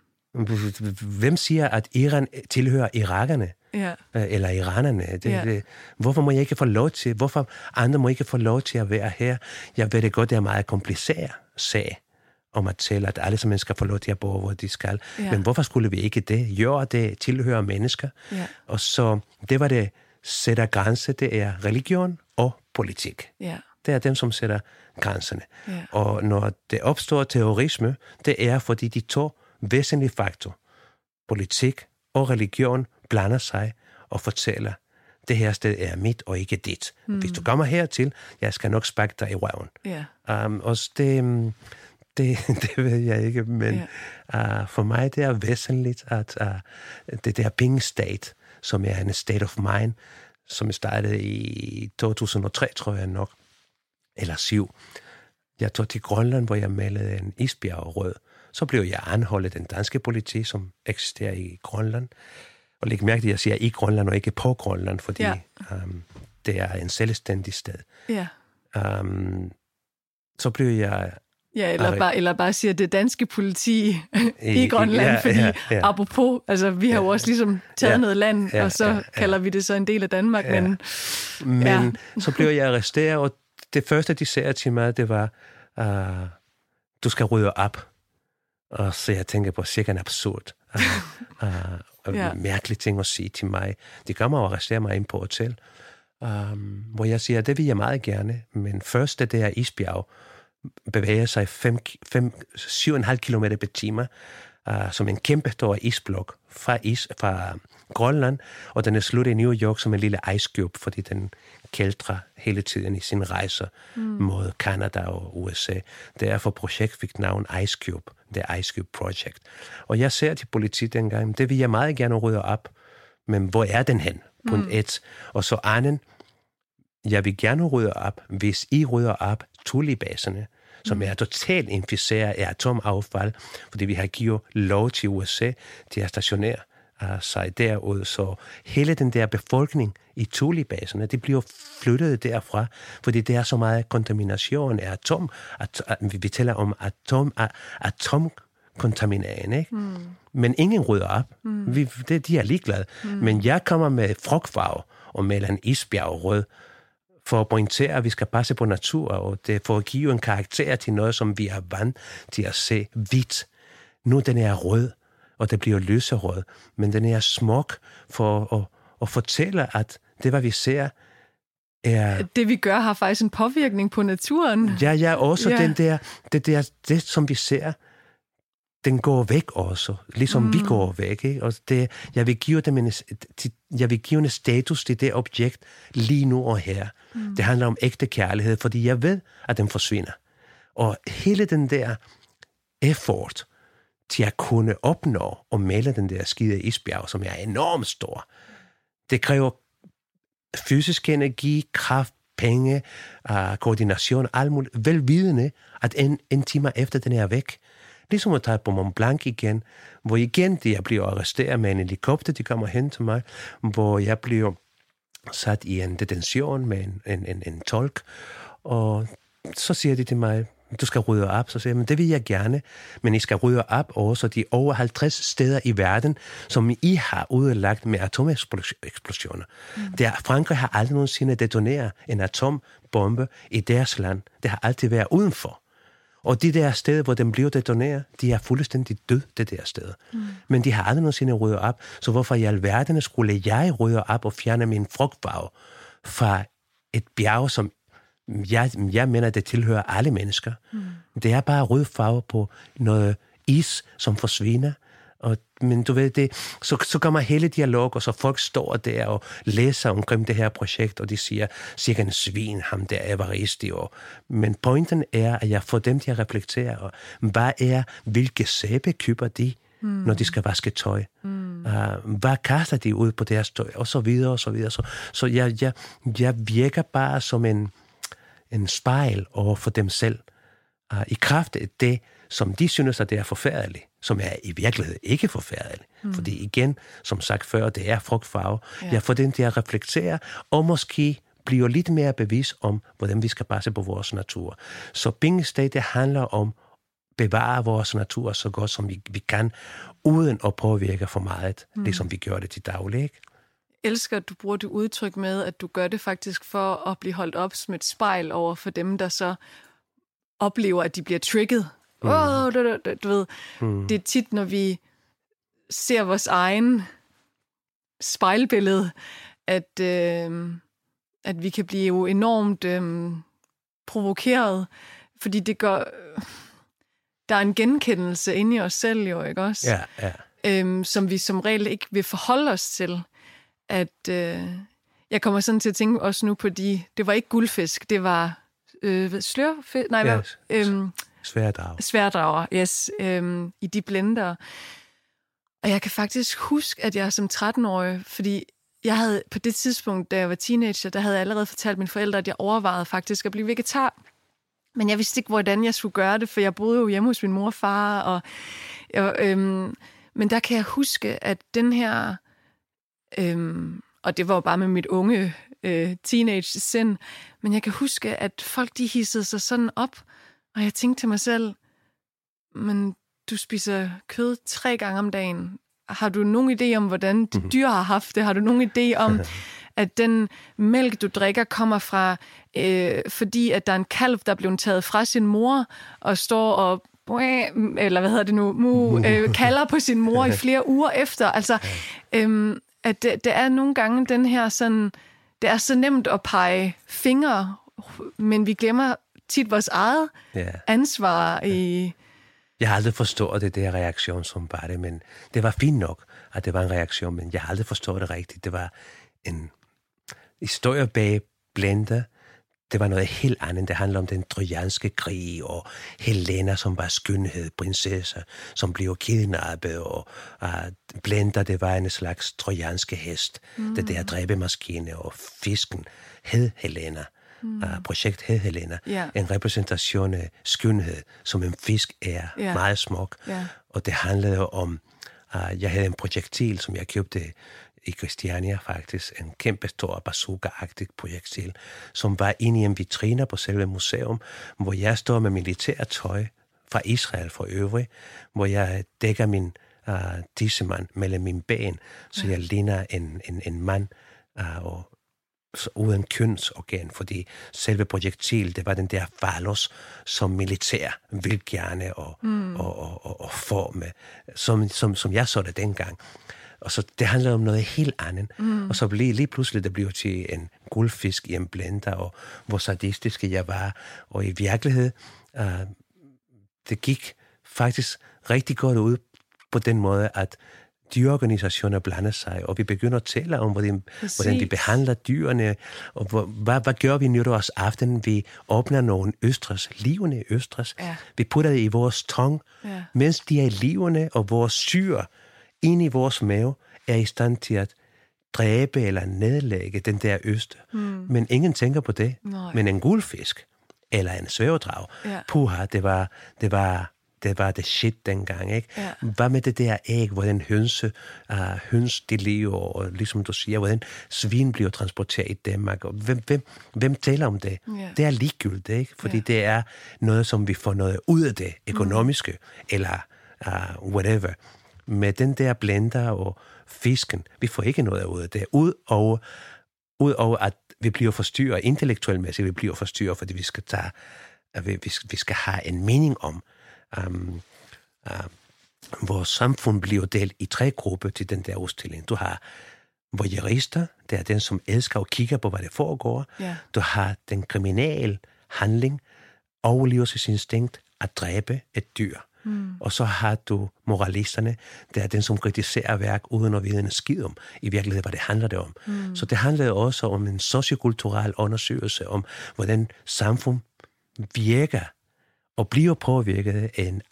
Hvem siger, at Iran tilhører irakerne? Yeah. Eller iranerne. Det, yeah. det, hvorfor må jeg ikke få lov til? Hvorfor andre må ikke få lov til at være her? Jeg ved det godt, det er meget kompliceret sag om at tælle, at alle som skal få lov til at bo, hvor de skal. Yeah. Men hvorfor skulle vi ikke det? Jord, det tilhører mennesker. Yeah. Og så, det var det, sætter grænse, det er religion og politik. Yeah. Det er dem, som sætter grænserne. Yeah. Og når det opstår terrorisme, det er, fordi de to væsentlige faktorer, politik og religion, blander sig og fortæller, det her sted er mit og ikke dit. Mm. Hvis du kommer hertil, jeg skal nok sparke dig i røven. Yeah. Um, og det, det, det ved jeg ikke, men yeah. uh, for mig det er væsentligt, at uh, det der pengestat, som er en state of mind, som startede i to tusind og tre, tror jeg nok, eller syv. Jeg tog til Grønland, hvor jeg malede en isbjerg rød. Så blev jeg anholdt den danske politi, som eksisterer i Grønland. Og læg mærke til, at jeg siger i Grønland og ikke på Grønland, fordi ja. um, det er en selvstændig sted. Ja. Um, så blev jeg... Ja, eller, bare, eller bare siger det danske politi i, i Grønland, ja, fordi ja, ja. apropos, altså vi har jo også ligesom taget ja, noget land, ja, og så ja, kalder ja. vi det så en del af Danmark, ja. men... Men ja. så blev jeg arresteret, og det første, de sagde til mig, det var, uh, du skal rydde op. Og så jeg tænker på cirka en absurd, uh, uh, ja. mærkelig ting at sige til mig. De kommer og arresterer mig ind på hotel, um, hvor jeg siger, det vil jeg meget gerne, men først det der isbjerg bevæger sig syv komma fem kilometer per time, uh, som en kæmpe stor isblok fra, is, fra Grønland, og den er slut i New York som en lille ice cube, fordi den kældrer hele tiden i sin rejser mm. mod Canada og U S A. Derfor projekt fik navn Ice Cube, det Ice Cube Project. Og jeg ser til politiet dengang, det vil jeg meget gerne rydde op, men hvor er den hen? Punkt mm. et. Og så anden, jeg vil gerne rydde op, hvis I rydder op Thule-baserne, som mm. er totalt inficeret af atomaffald, fordi vi har givet lov til U S A til at stationere uh, sig derude. Så hele den der befolkning i Thule-baserne, det bliver flyttet derfra, fordi det er så meget kontamination af atom. At, at, vi taler om atom, atomkontaminering, ikke? Mm. Men ingen rydder op. Mm. Vi, det, de er ligeglade. Mm. Men jeg kommer med frugtfarve og maler en isbjerg rød, for at pointere, at vi skal passe på natur, og det for at give en karakter til noget, som vi er vant til at se hvidt. Nu den er rød, og det bliver lyserød, men den er smuk for at, at fortælle, at det, hvad vi ser, er... Det, vi gør, har faktisk en påvirkning på naturen. Ja, ja, også ja. den der, det der, det som vi ser, den går væk også, ligesom mm. vi går væk, ikke? Og det, jeg vil give dem en, jeg vil give en status til det objekt lige nu og her. Mm. Det handler om ægte kærlighed, fordi jeg ved, at den forsvinder. Og hele den der effort til at kunne opnå og male den der skide isbjerg, som er enormt stor, det kræver fysisk energi, kraft, penge, uh, koordination, alt muligt, velvidende, at en, en time efter den er væk. Ligesom at tage på Mont Blanc igen, hvor igen det, jeg bliver arresteret med en helikopter, de kommer hen til mig, hvor jeg bliver sat i en detention med en, en, en, en tolk, og så siger de til mig, du skal rydde op. Så siger jeg, men det vil jeg gerne, men I skal rydde op også de over halvtreds steder i verden, som I har udlagt med atomeksplosioner. Mm. Der, Frankrig har aldrig nogensinde detoneret en atombombe i deres land. Det har altid været udenfor. Og de der steder, hvor den bliver detoneret, de er fuldstændig døde, det der steder. Mm. Men de har aldrig nogensinde ryddet op. Så hvorfor i alverden skulle jeg rydde op og fjerne min frugtfarve fra et bjerg, som jeg, jeg mener, det tilhører alle mennesker. Mm. Det er bare rød farve på noget is, som forsvinder. Og, men du ved, det, så, så kommer hele dialog, og så folk står der og læser omkring det her projekt, og de siger, sikkert en svin, ham der Evaristi. Og, men pointen er, at jeg får dem til at reflektere, og hvad er, hvilke sæbe køber de, mm. når de skal vaske tøj? Mm. Uh, hvad kaster de ud på deres tøj? Og så videre, og så videre. Så, så jeg, jeg, jeg virker bare som en, en spejl over for dem selv. Uh, I kraft af det, som de synes, at det er forfærdeligt, som er i virkeligheden ikke forfærdeligt. Mm. Fordi igen, som sagt før, det er frugtfarve. Ja. Jeg får den til at reflektere, og måske bliver lidt mere bevidst om, hvordan vi skal passe på vores natur. Så Binge Stay, det handler om bevare vores natur så godt, som vi, vi kan, uden at påvirke for meget, mm. det som vi gør det til daglig. Ikke? Jeg elsker, at du bruger det udtryk med, at du gør det faktisk for at blive holdt op som et spejl over for dem, der så oplever, at de bliver trigget. Mm. Oh, du, du, du ved, mm. det er tit, når vi ser vores egen spejlbillede, at, øh, at vi kan blive jo enormt øh, provokeret, fordi det gør, der er en genkendelse inde i os selv jo, ikke også? Ja, ja. Øhm, som vi som regel ikke vil forholde os til. At øh, jeg kommer sådan til at tænke også nu på de, det var ikke guldfisk, det var øh, slørfisk, nej, ja, hvad? Øhm, Sværdrager. Sværdrager, yes, øhm, i de blender. Og jeg kan faktisk huske, at jeg som tretten-årig, fordi jeg havde på det tidspunkt, da jeg var teenager, der havde jeg allerede fortalt mine forældre, at jeg overvejede faktisk at blive vegetar. Men jeg vidste ikke, hvordan jeg skulle gøre det, for jeg boede jo hjemme hos min mor og far. Og, og, øhm, men der kan jeg huske, at den her, øhm, og det var jo bare med mit unge øh, teenage-sind, men jeg kan huske, at folk de hissede sig sådan op, og jeg tænkte til mig selv, men du spiser kød tre gange om dagen. Har du nogen idé om, hvordan de dyr har haft det? Har du nogen idé om, at den mælk, du drikker, kommer fra, øh, fordi at der er en kalv, der er blevet taget fra sin mor, og står og, eller hvad hedder det nu, mu, øh, kalder på sin mor i flere uger efter. Altså, øh, at det, det er nogle gange den her sådan, det er så nemt at pege fingre, men vi glemmer tit vores eget yeah. ansvar i... Jeg har aldrig forstået det der reaktion, som var det, men det var fint nok, at det var en reaktion, men jeg har aldrig forstået det rigtigt. Det var en historie bag Blender. Det var noget helt andet. Det handler om den trojanske krig, og Helena, som var skønhed, prinsesse, som blev kidnappet, og uh, Blender, det var en slags trojanske hest. Mm. Det der dræbemaskine, og fisken hed Helena. Mm. Uh, projekt hed Helena. Yeah. En repræsentation af skønhed, som en fisk er. Yeah. Meget smuk. Yeah. Og det handlede om, uh, jeg havde en projektil, som jeg købte i Christiania faktisk, en kæmpe stor bazooka-agtig projektil, som var inde i en vitrine på selve museum, hvor jeg står med militærtøj fra Israel for øvrig, hvor jeg dækker min uh, tissemand mellem mine ben, så yeah. jeg ligner en, en, en mand, uh, og uden kønsorgan, fordi selve projektil, det var den der phallus, som militær vil gerne og, mm. og, og, og, og forme, som, som, som jeg så det dengang. Og så det handler om noget helt andet. Mm. Og så lige, lige pludselig, det blev til en guldfisk i en blender, og hvor sadistiske jeg var. Og i virkeligheden, uh, det gik faktisk rigtig godt ud på den måde, at dyreorganisationer blander sig, og vi begynder at tale om, hvordan, hvordan vi behandler dyrene, og hvor, hvad, hvad gør vi nytårsaften? Vi åbner nogle østers, livende østers. Ja. Vi putter det i vores tong, ja. Mens de er i livende, og vores syre inde i vores mave er i stand til at dræbe eller nedlægge den der øster. Mm. Men ingen tænker på det. Nej. Men en guldfisk, eller en svævedrag, ja. Puha, det var... Det var Det var det shit dengang, ikke? Ja. Hvad med det der æg, hvordan hønse, uh, høns de lever, og ligesom du siger, hvordan svin bliver transporteret i Danmark, og hvem, hvem, hvem taler om det? Ja. Det er ligegyldigt, ikke? Fordi ja. Det er noget, som vi får noget ud af det, økonomiske, mm. eller uh, whatever. Med den der blender og fisken, vi får ikke noget ud af det. Ud over, ud over at vi bliver forstyrret, intellektuelt mæssigt, vi bliver forstyrret, fordi vi skal, tage, vi, vi skal have en mening om, Um, uh, vores samfund bliver delt i tre grupper til den der udstilling. Du har voyeurister, det er den, som elsker og kigger på, hvad det foregår. Yeah. Du har den kriminelle handling, overlevelsesinstinkt at dræbe et dyr. Mm. Og så har du moralisterne, det er den, som kritiserer værk, uden at vide en skid om, i virkeligheden, hvad det handler det om. Mm. Så det handler også om en sociokulturel undersøgelse, om hvordan samfund virker, og bliver påvirket af en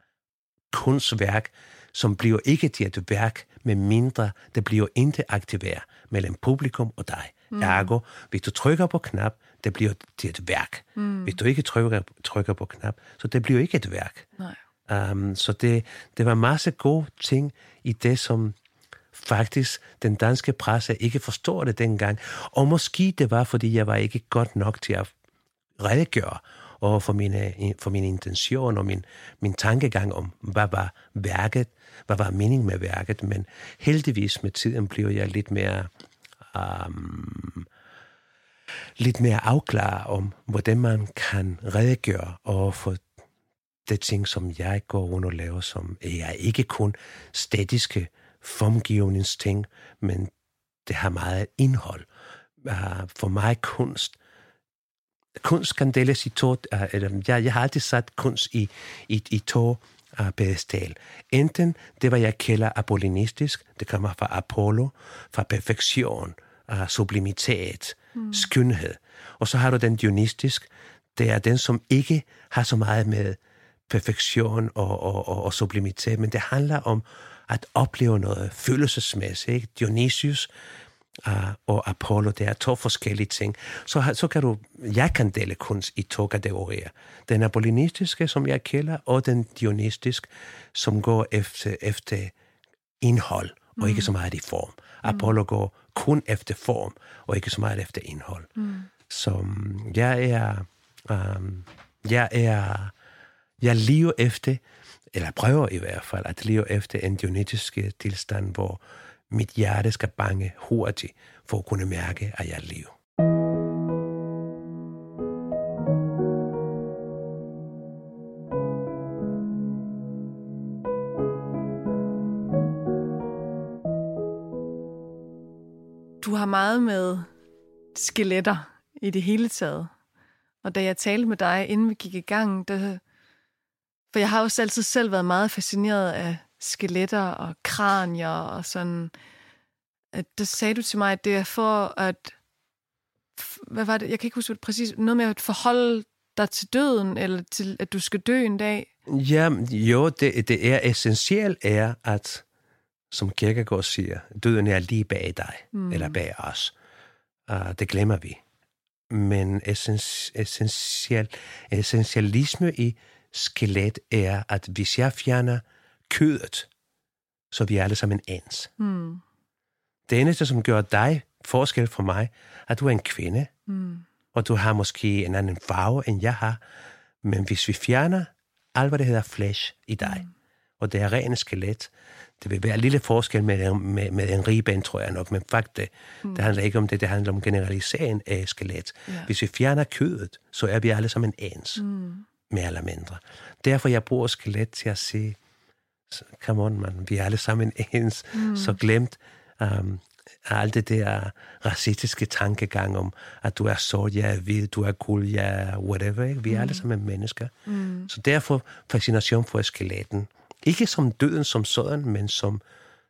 kunstværk, som bliver ikke til et værk, med mindre det bliver interaktiveret mellem publikum og dig. Mm. Ergo, hvis du trykker på knap, det bliver til et værk. Mm. Hvis du ikke trykker, trykker på knap, så det bliver ikke et værk. Nej. Um, så det, det var en masse gode ting i det, som faktisk den danske presse ikke forstår det dengang. Og måske det var, fordi jeg var ikke godt nok til at redegøre og for mine, for min intention og min, min tankegang om, hvad var værket, hvad var meningen med værket, men heldigvis med tiden bliver jeg lidt mere, um, lidt mere afklaret om, hvordan man kan redegøre og få det ting, som jeg går rundt og laver, som er ikke kun statiske formgivningsting, men det har meget indhold. Uh, for mig kunst Kunst kan deles i to, uh, jeg, jeg har altid sat kunst i, i, i to uh, pedestal. Enten det, hvad jeg kalder apollinistisk, det kommer fra Apollo, fra perfektion, uh, sublimitet, mm. skønhed. Og så har du den dionistisk, det er den, som ikke har så meget med perfektion og, og, og, og sublimitet, men det handler om at opleve noget følelsesmæssigt. Ikke? Dionysius Uh, og Apollo, det er to forskellige ting. Så, så kan du, jeg kan dele kunst i to kategorier. Den apollinistiske, som jeg kalder, og den dionystiske, som går efter, efter indhold, og mm. ikke så meget i form. Mm. Apollo går kun efter form, og ikke så meget efter indhold. Mm. Så jeg er, um, jeg er, jeg lever efter, eller prøver i hvert fald, at leve efter en dionysisk tilstand, hvor mit hjerte skal bange hurtigt, for at kunne mærke, at jeg lever. Du har meget med skeletter i det hele taget. Og da jeg talte med dig, inden vi gik i gang, der, for jeg har også altid selv været meget fascineret af skeletter og kranier og sådan, at der sagde du til mig, at det er for at, hvad var det, jeg kan ikke huske det præcis, noget med at forholde dig til døden, eller til, at du skal dø en dag? Ja, jo, det, det er essentielt er, at, som Kierkegaard siger, døden er lige bag dig, mm. eller bag os. Uh, det glemmer vi. Men essens, essentiel, essentialisme i skelet er, at hvis jeg fjerner kødet, så vi er alle sammen ens. Mm. Det eneste, som gør dig forskel for mig, at du er en kvinde, mm. og du har måske en anden farve, end jeg har. Men hvis vi fjerner alt, hvad det hedder flesh i dig, mm. og det er ren skelet. Det vil være en lille forskel med, med, med en ribben, tror jeg nok, men faktisk, mm. det handler ikke om det, det handler om generalisering af skelet. Yeah. Hvis vi fjerner kødet, så er vi alle sammen ens, mm. mere eller mindre. Derfor jeg bruger skelet til at sige, come on, man, vi er alle sammen ens, mm. så glemt um, alt det der racistiske tankegang om, at du er sort, jeg er hvid, du er guld, jeg er whatever, ikke? Vi er mm. alle sammen mennesker. Mm. Så derfor fascination for skeletten. Ikke som døden som sådan, men som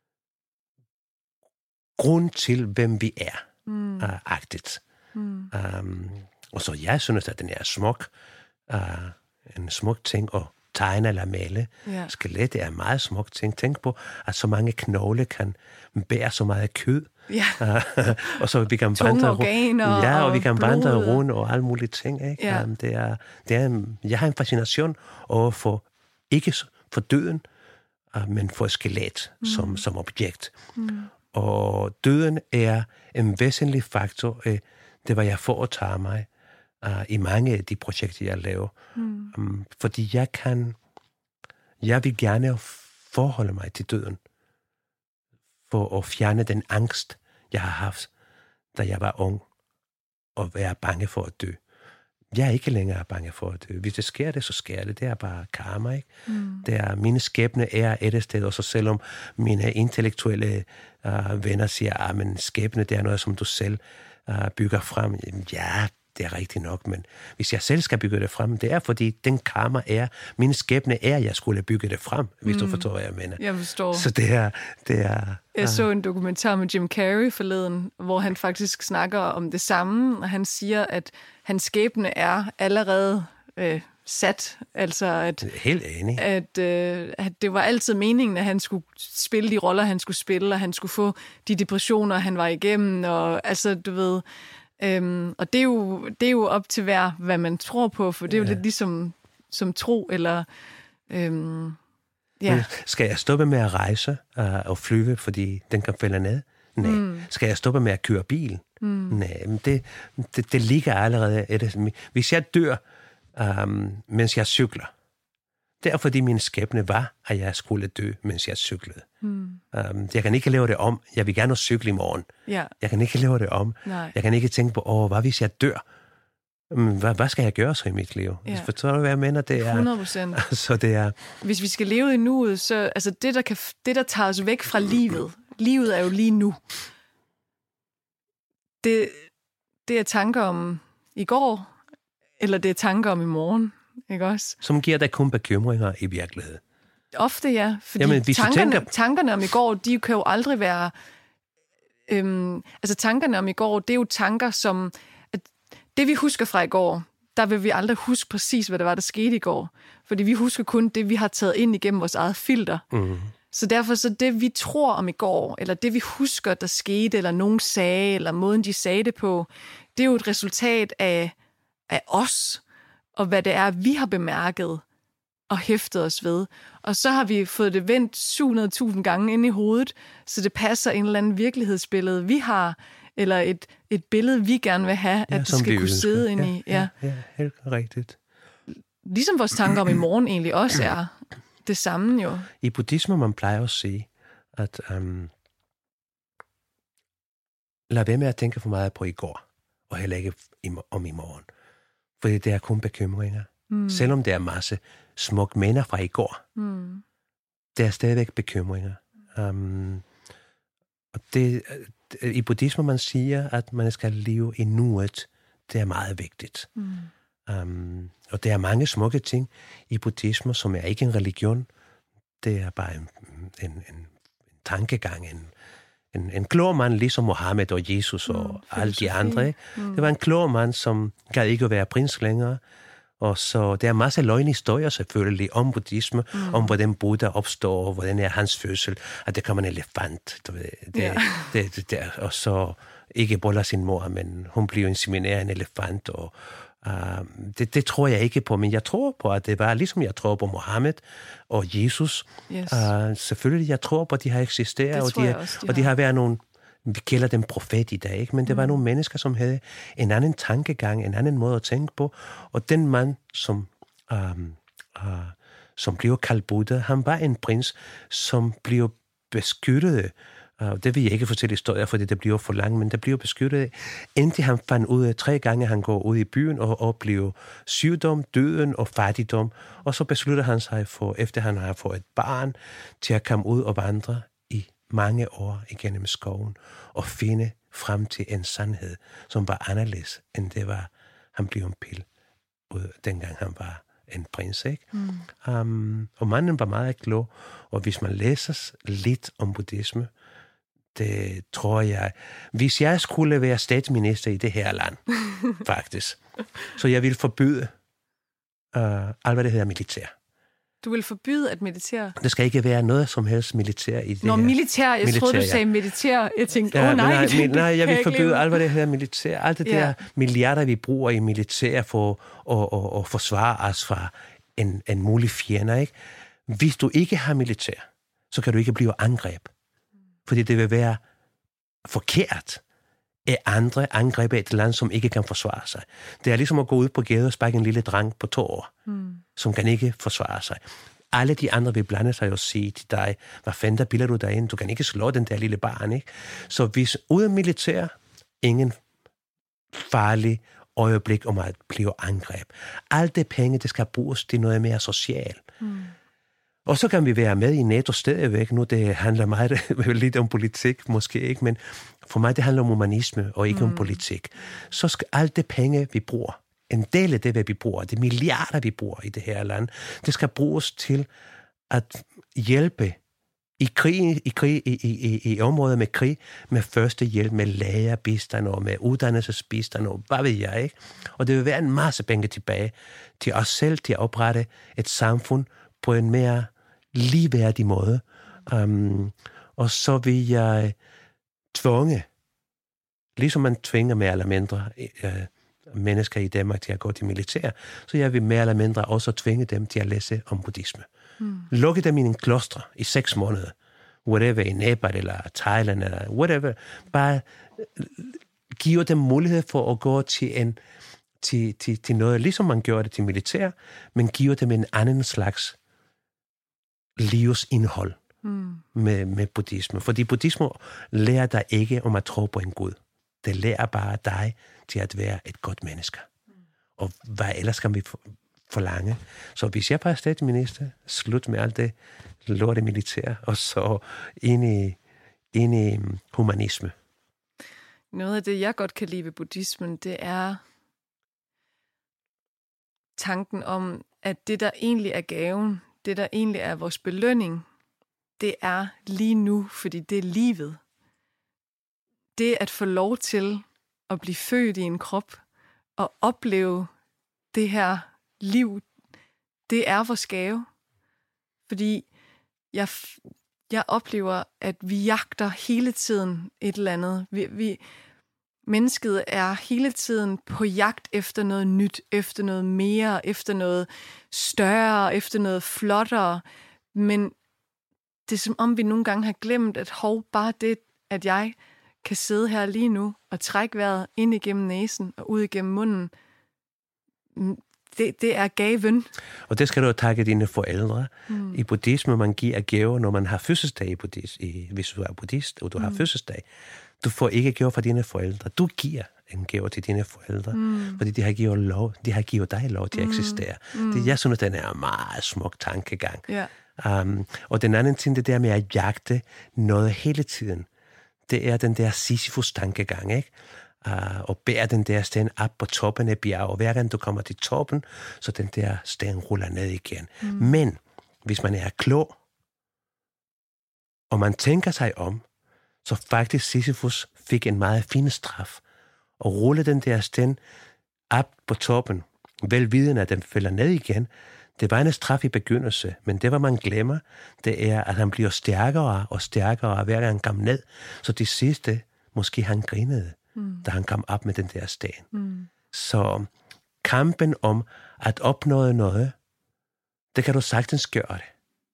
grund til, hvem vi er, mm. uh, agtigt. Mm. Um, og så jeg synes, at den er smuk, uh, en smuk ting at tegne eller male. Yeah. Skelettet er en meget smuk ting. Tænk på, at så mange knogle kan bære så meget kød. Yeah. og så vi kan vandre rundt. Ja, og vi kan vandre rundt og alle mulige ting. Ikke? Yeah. Um, det er, det er en, jeg har en fascination over for, ikke for døden, uh, men for skelet mm. som, som objekt. Mm. Og døden er en væsentlig faktor af det, hvad jeg foretager mig uh, i mange af de projekter, jeg laver. Mm. Um, fordi jeg kan, jeg vil gerne forholde mig til døden, for at fjerne den angst, jeg har haft, da jeg var ung, og være bange for at dø. Jeg er ikke længere bange for at dø. Hvis det sker det, så sker det. Det er bare karma, ikke? Mm. Det er, mine skæbne er et sted, og så selvom mine intellektuelle uh, venner siger, at ah, skæbne, det er noget, som du selv uh, bygger frem. Ja, det er rigtigt nok, men hvis jeg selv skal bygge det frem, det er, fordi den karma er, min skæbne er, at jeg skulle bygge det frem, hvis mm. du forstår, hvad jeg mener. Jeg forstår. Så det er... Det er jeg så en dokumentar med Jim Carrey forleden, hvor han faktisk snakker om det samme, og han siger, at hans skæbne er allerede øh, sat. Altså, at, helt enig. At, øh, at det var altid meningen, at han skulle spille de roller, han skulle spille, og han skulle få de depressioner, han var igennem, og altså, du ved... Øhm, og det er, jo, det er jo op til hver, hvad man tror på, for det er jo ja. lidt ligesom som tro, eller... Øhm, ja. Skal jeg stoppe med at rejse uh, og flyve, fordi den kan falde ned? Nej. Mm. Skal jeg stoppe med at køre bil? Mm. Nej, men det, det, det ligger allerede... Hvis jeg dør, um, mens jeg cykler, det er fordi min skæbne var, at jeg skulle dø, mens jeg cyklede. Mm. Um, jeg kan ikke lave det om. Jeg vil gerne cykle i morgen. Yeah. Jeg kan ikke lave det om. Nej. Jeg kan ikke tænke på, åh, hvad hvis jeg dør? Um, hvad, hvad skal jeg gøre så i mit liv? Yeah. Forstår du, hvad jeg mener? Det er, hundrede procent. Så det er... Hvis vi skal leve i nuet, så altså det, der kan, det, der tager os væk fra livet, livet er jo lige nu. Det, det er tanker om i går, eller det er tanker om i morgen. Ikke også? Som giver dig kun bekymringer i virkeligheden. Ofte, ja. Fordi Jamen, tankerne, tænker... tankerne om i går, de kan jo aldrig være... Øhm, altså, tankerne om i går, det er jo tanker, som... At det, vi husker fra i går, der vil vi aldrig huske præcis, hvad det var, der skete i går. Fordi vi husker kun det, vi har taget ind igennem vores eget filter. Mm. Så derfor så det, vi tror om i går, eller det, vi husker, der skete, eller nogen sagde, eller måden, de sagde det på, det er jo et resultat af, af os, og hvad det er, vi har bemærket og hæftet os ved. Og så har vi fået det vendt syv hundrede tusind gange ind i hovedet, så det passer en eller anden virkelighedsbillede, vi har, eller et, et billede, vi gerne vil have, at ja, det skal kunne ønsker. sidde ind i. Ja, ja, ja, helt rigtigt. Ligesom vores tanker om i morgen egentlig også er det samme jo. I buddhisme, man plejer at sige, at um, lad være med at tænke for meget på i går, og heller ikke om i morgen. Fordi det er kun bekymringer. Mm. Selvom der er masse smuk minder fra i går. Mm. Der er stadigvæk bekymringer. Um, og det, i buddhisme man siger, at man skal leve i nuet. Det er meget vigtigt. Mm. Um, og der er mange smukke ting i buddhisme, som er ikke en religion. Det er bare en, en, en, en tankegang, en, en, en klog mand, ligesom Mohammed og Jesus og mm, alle de andre. Mm. Det var en klog mand, som gad ikke være prins længere. Og så der er masser af løgnhistorier selvfølgelig om buddhisme, mm. om hvordan Buddha opstår, og hvordan er hans fødsel, at der kommer en elefant. Du ved, det, yeah. det, det, det, og så ikke boller sin mor, men hun bliver insemineret en elefant. Og, uh, det, det tror jeg ikke på, men jeg tror på, at det var ligesom jeg tror på Mohammed og Jesus. Yes. Uh, selvfølgelig, jeg tror på, at de har eksisteret, og de, har, også, de, og de har været nogle... Vi kalder dem profet i dag, ikke? Men det mm. var nogle mennesker, som havde en anden tankegang, en anden måde at tænke på. Og den mand, som, um, uh, som bliver kaldt Buddha. Han var en prins, som blev beskyttet. Uh, det vil jeg ikke fortælle historier, fordi det bliver for langt, men det bliver beskyttet. Indtil han fandt ud af tre gange, han går ud i byen og oplever sygdom, døden og fattigdom. Og så beslutter han sig for, efter han har fået et barn, til at komme ud og vandre i mange år igennem skoven og finde frem til en sandhed, som var anderledes, end det var, han blev en pil, dengang han var en prins, ikke? Mm. Um, og manden var meget klog, og hvis man læser lidt om buddhisme, det tror jeg, hvis jeg skulle være statsminister i det her land, faktisk, så jeg ville forbyde uh, alt, hvad det hedder militær. Du vil forbyde at meditere? Det skal ikke være noget som helst militær i det Nå, her. militær. Jeg militær, troede, du sagde militær. Jeg tænkte, åh ja, oh, nej. Nej, det, nej, jeg, jeg vil forbyde leve. alt, hvad det hedder militær. Alt det ja. der milliarder, vi bruger i militær for at, at, at forsvare os fra en, en mulig fjende, ikke? Hvis du ikke har militær, så kan du ikke blive angreb. Fordi det vil være forkert af andre angreb af et land, som ikke kan forsvare sig. Det er ligesom at gå ud på gaden og sparke en lille dreng på to år, mm. som kan ikke forsvare sig. Alle de andre vil blande sig og sige til dig, hvad fanden der bilder du derinde? Du kan ikke slå den der lille barn, ikke? Så hvis uden militær, ingen farlig øjeblik om at blive angreb. Alt det penge, det skal bruges til noget mere socialt. Mm. Og så kan vi være med i NATO stadigvæk. Nu det handler meget lidt om politik, måske ikke, men for mig det handler om humanisme og ikke mm. om politik. Så skal alt det penge, vi bruger, en del af det, hvad vi bruger, det milliarder, vi bruger i det her land, det skal bruges til at hjælpe i krig, i, krig, i, i, i områder med krig, med første hjælp, med lægerbistand og med uddannelsesbistand og hvad ved jeg, ikke? Og det vil være en masse penge tilbage til os selv, til at oprette et samfund på en mere ligeværdig måde. Um, og så vil jeg tvunge, ligesom man tvinger mere eller mindre uh, mennesker i Danmark til at gå til militær, så jeg vil mere eller mindre også tvinge dem til at læse om buddhisme. Mm. Lukke dem i en kloster i seks måneder, whatever, i Nepal eller Thailand eller whatever. Bare give dem mulighed for at gå til, en, til, til, til noget, ligesom man gjorde det til militær, men give dem en anden slags livsindhold mm. med, med buddhisme. Fordi buddhisme lærer dig ikke om at tro på en Gud. Det lærer bare dig til at være et godt menneske. Mm. Og hvad ellers kan vi forlange? Så hvis jeg bare er statsminister, slut med alt det lorte militær, og så ind i, ind i humanisme. Noget af det, jeg godt kan lide ved buddhismen, det er tanken om, at det, der egentlig er gaven, det, der egentlig er vores belønning, det er lige nu, fordi det er livet. Det at få lov til at blive født i en krop og opleve det her liv, det er vores gave. Fordi jeg, jeg oplever, at vi jagter hele tiden et eller andet. Vi, vi, mennesket er hele tiden på jagt efter noget nyt, efter noget mere, efter noget større, efter noget flottere. Men det er som om, vi nogle gange har glemt, at hov, bare det, at jeg kan sidde her lige nu og trække vejret ind igennem næsen og ud igennem munden, Det, det er gaven. Og det skal du takke dine forældre. Mm. I buddhisme, man giver gaver, når man har fødselsdag i buddhisme. I, hvis du er buddhist, og du mm. har fødselsdag. Du får ikke gaver fra dine forældre. Du giver en gave til dine forældre, mm. fordi de har givet lov, de har givet dig lov til at eksistere. Mm. Det, jeg synes, den er en meget smuk tankegang. Yeah. Um, og den anden ting, det der med at jagte noget hele tiden, det er den der Sisyfos tankegang, ikke? Uh, og bærer den der sten op på toppen af bjerget, og hver gang du kommer til toppen, så den der sten ruller ned igen. Mm. Men hvis man er klog, og man tænker sig om, så faktisk Sisyfos fik en meget fin straf, og rulle den der sten op på toppen, velvidende at den falder ned igen. Det var en straf i begyndelse, men det, hvad man glemmer, det er, at han bliver stærkere og stærkere, hver gang han kom ned, så det sidste, måske han grinede. Mm. Da han kom op med den der sten. Mm. Så kampen om at opnå noget, det kan du sagtens gøre det.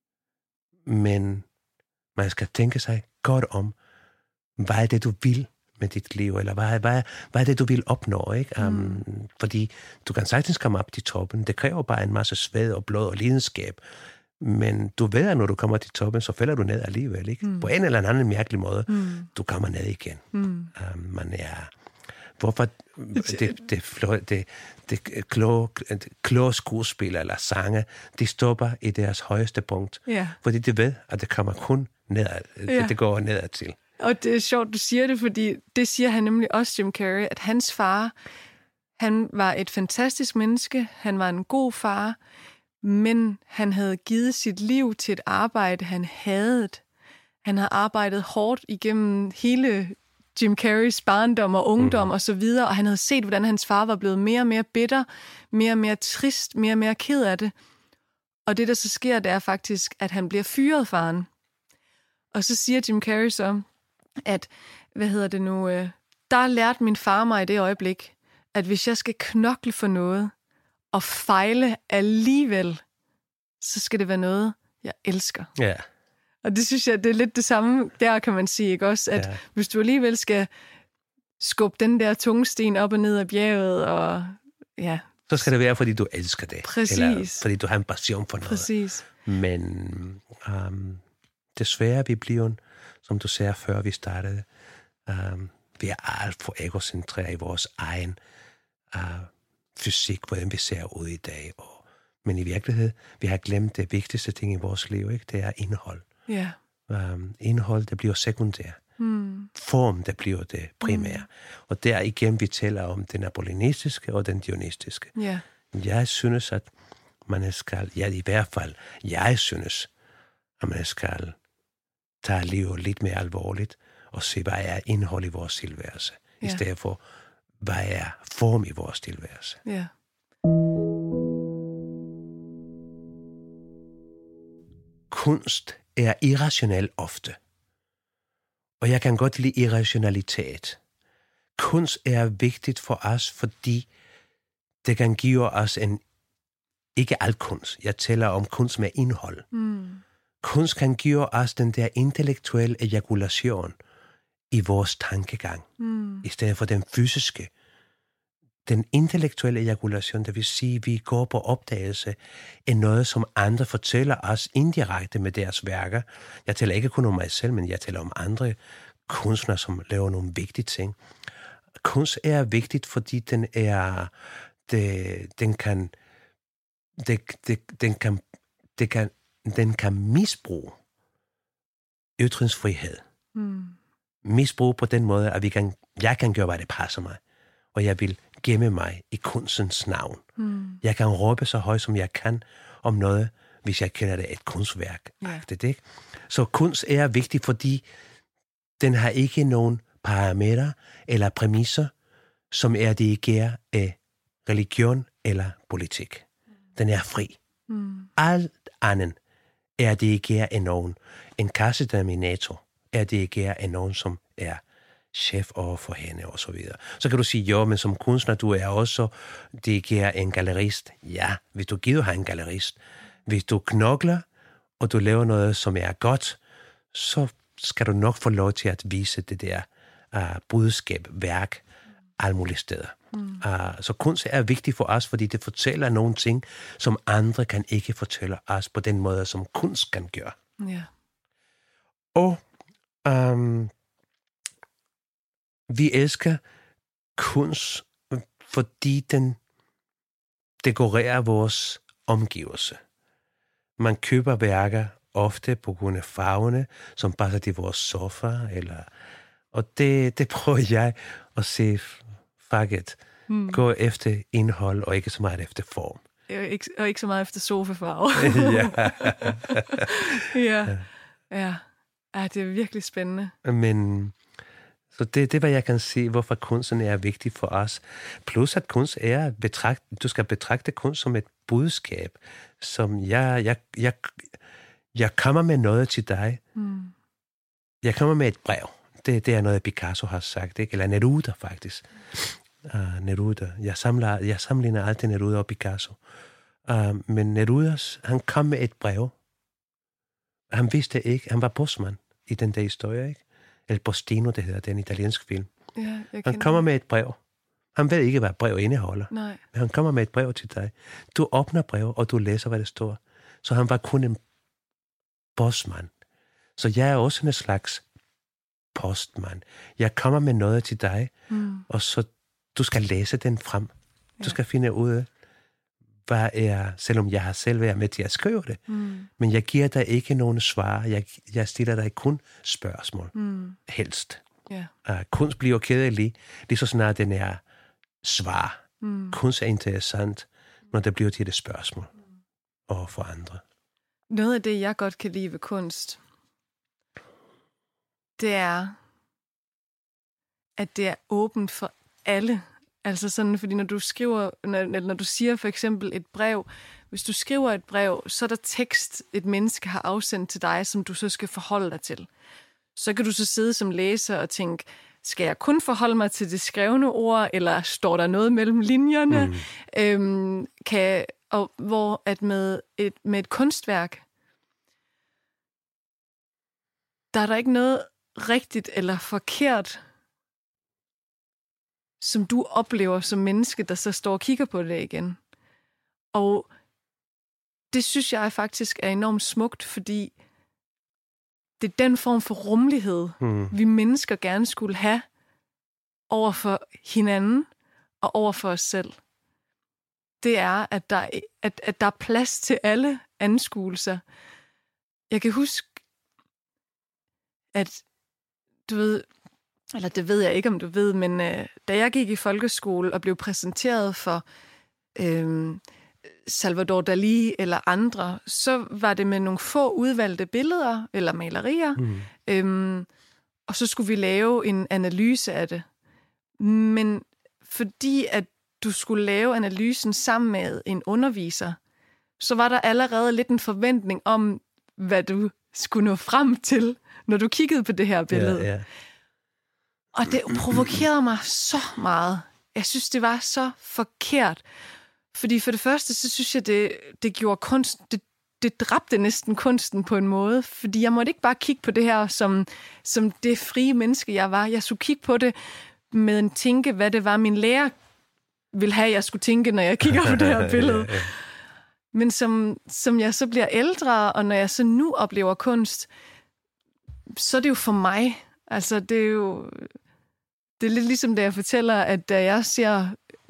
Men man skal tænke sig godt om, hvad er det, du vil med dit liv, eller hvad, hvad, hvad er det, du vil opnå, ikke? Mm. Um, fordi du kan sagtens komme op til toppen. Det kræver bare en masse sved og blod og lidenskab. Men du ved, at når du kommer til toppen, så falder du ned alligevel, ikke? Mm. På en eller anden mærkelig måde, mm. du kommer ned igen. Mm. Um, man er... Hvorfor det, det, det, det, det kloge, kloge skuespillere eller sange, de stopper i deres højeste punkt. Yeah. Fordi de ved, at det kommer kun nedad. Yeah. Det, det går nedad til. Og det er sjovt, du siger det, fordi det siger han nemlig også, Jim Carrey, at hans far, han var et fantastisk menneske, han var en god far, men han havde givet sit liv til et arbejde, han hadede. Han har arbejdet hårdt igennem hele Jim Carreys barndom og ungdom mm. og så videre, og han havde set, hvordan hans far var blevet mere og mere bitter, mere og mere trist, mere og mere ked af det. Og det, der så sker, det er faktisk, at han bliver fyret, faren. Og så siger Jim Carrey så, at, hvad hedder det nu, øh, der lærte min far mig i det øjeblik, at hvis jeg skal knokle for noget, og fejle alligevel, så skal det være noget, jeg elsker. Ja. Yeah. Og det synes jeg, det er lidt det samme, der kan man sige, ikke også? At ja. Hvis du alligevel skal skubbe den der tunge sten op og ned af bjerget, og ja... Så skal det være, fordi du elsker det. Præcis. Eller fordi du har en passion for noget. Præcis. Men um, desværre, vi bliver, som du sagde før vi startede, um, vi er alt for egocentreret i vores egen uh, fysik, hvordan vi ser ud i dag. Og, men i virkeligheden, vi har glemt det vigtigste ting i vores liv, ikke? Det er indhold. Ja. Um, indhold, det bliver sekundær. Mm. Form, det bliver det primære. Mm. Og der igen, vi taler om den apollonistiske og den dionystiske. Yeah. Jeg synes, at man skal, ja i hvert fald, jeg synes, at man skal tage livet lidt mere alvorligt og se, hvad er indhold i vores tilværelse, yeah. i stedet for, hvad er form i vores tilværelse. Yeah. Kunst er irrationel ofte. Og jeg kan godt lide irrationalitet. Kunst er vigtigt for os, fordi det kan give os en... Ikke alt kunst. Jeg taler om kunst med indhold. Mm. Kunst kan give os den der intellektuelle ejakulation i vores tankegang, mm. i stedet for den fysiske. Den intellektuelle ejakulation, det vil sige, at vi går på opdagelse af noget, som andre fortæller os indirekte med deres værker. Jeg taler ikke kun om mig selv, men jeg taler om andre kunstnere, som laver nogle vigtige ting. Kunst er vigtigt, fordi den er, det, den kan, det, det, den kan, det kan, den kan misbruge ytringsfrihed. Mm. Misbruge på den måde, at vi kan, jeg kan gøre, hvad det passer mig. Og jeg vil gemme mig i kunstens navn. Mm. Jeg kan råbe så højt, som jeg kan om noget, hvis jeg kender det et kunstværk. Yeah. Det, ikke? Så kunst er vigtig, fordi den har ikke nogen parametre eller præmisser, som er dirigeret af religion eller politik. Den er fri. Mm. Alt andet er dirigeret af nogen. En kasseterminator er dirigeret af nogen, som er chef over for hende, og så videre. Så kan du sige, jo, men som kunstner, du er også dirigeret en gallerist. Ja, hvis du gider have en gallerist. Hvis du knokler, og du laver noget, som er godt, så skal du nok få lov til at vise det der uh, budskab, værk, alle mulige steder. Mm. Uh, så kunst er vigtigt for os, fordi det fortæller nogle ting, som andre kan ikke fortælle os på den måde, som kunst kan gøre. Yeah. Og um, vi elsker kunst, fordi den dekorerer vores omgivelser. Man køber værker ofte på grund af farverne, som passer til vores sofa, eller, og det, det prøver jeg at se, fuck it, hmm. gå efter indhold, og ikke så meget efter form. Og ikke, og ikke så meget efter sofafarve. ja. ja. Ja. Ja, det er virkelig spændende. Men så det, det er, hvad jeg kan sige, hvorfor kunsten er vigtig for os. Plus, at kunst er, betragt, du skal betragte kunst som et budskab, som jeg, jeg, jeg, jeg kommer med noget til dig. Mm. Jeg kommer med et brev. Det, det er noget, Picasso har sagt, ikke? Eller Neruda, faktisk. Uh, Neruda. Jeg, samler, jeg sammenligner altid Neruda og Picasso. Uh, men Neruda, han kom med et brev. Han vidste ikke, han var postmand i den der historie, ikke? El Postino, det hedder, det er en italiensk film. Ja, han kommer med et brev. Han ved ikke, hvad brev indeholder. Nej. Men han kommer med et brev til dig. Du åbner brev, og du læser, hvad det står. Så han var kun en postmand. Så jeg er også en slags postmand. Jeg kommer med noget til dig, mm. og så du skal læse den frem. Du ja. skal finde ud af, hvad er, selvom jeg har selv været med til at skrive det. Mm. Men jeg giver dig ikke nogen svar. Jeg, jeg stiller dig kun spørgsmål. Mm. Helst. Yeah. Uh, kunst bliver kedelig, lige så snart den er svar. Mm. Kunst er interessant, når det bliver til et spørgsmål. Mm. Og for andre. Noget af det, jeg godt kan lide ved kunst, det er, at det er åbent for alle. Altså sådan, fordi når du skriver, når, når du siger for eksempel et brev, hvis du skriver et brev, så er der tekst, et menneske har afsendt til dig, som du så skal forholde dig til. Så kan du så sidde som læser og tænke, skal jeg kun forholde mig til det skrevne ord, eller står der noget mellem linjerne? Mm. Øhm, kan, og hvor at med et, med et kunstværk, der er der ikke noget rigtigt eller forkert, som du oplever som menneske, der så står og kigger på det igen. Og det synes jeg faktisk er enormt smukt, fordi det er den form for rummelighed, mm. vi mennesker gerne skulle have over for hinanden og over for os selv. Det er, at der, at, at der er plads til alle anskuelser. Jeg kan huske, at du ved, eller det ved jeg ikke, om du ved, men øh, da jeg gik i folkeskole og blev præsenteret for øh, Salvador Dalí eller andre, så var det med nogle få udvalgte billeder eller malerier, mm. øhm, og så skulle vi lave en analyse af det. Men fordi at du skulle lave analysen sammen med en underviser, så var der allerede lidt en forventning om, hvad du skulle nå frem til, når du kiggede på det her billede. Yeah, yeah. Og det provokerede mig så meget. Jeg synes, det var så forkert. Fordi for det første, så synes jeg, det, det gjorde kunst, det, det dræbte næsten kunsten på en måde. Fordi jeg måtte ikke bare kigge på det her som, som det frie menneske, jeg var. Jeg skulle kigge på det med en tænke, hvad det var, min lærer ville have, jeg skulle tænke, når jeg kigger på det her billede. Men som, som jeg så bliver ældre, og når jeg så nu oplever kunst, så er det jo for mig. Altså, det er jo... Det er lidt ligesom, da jeg fortæller, at da jeg ser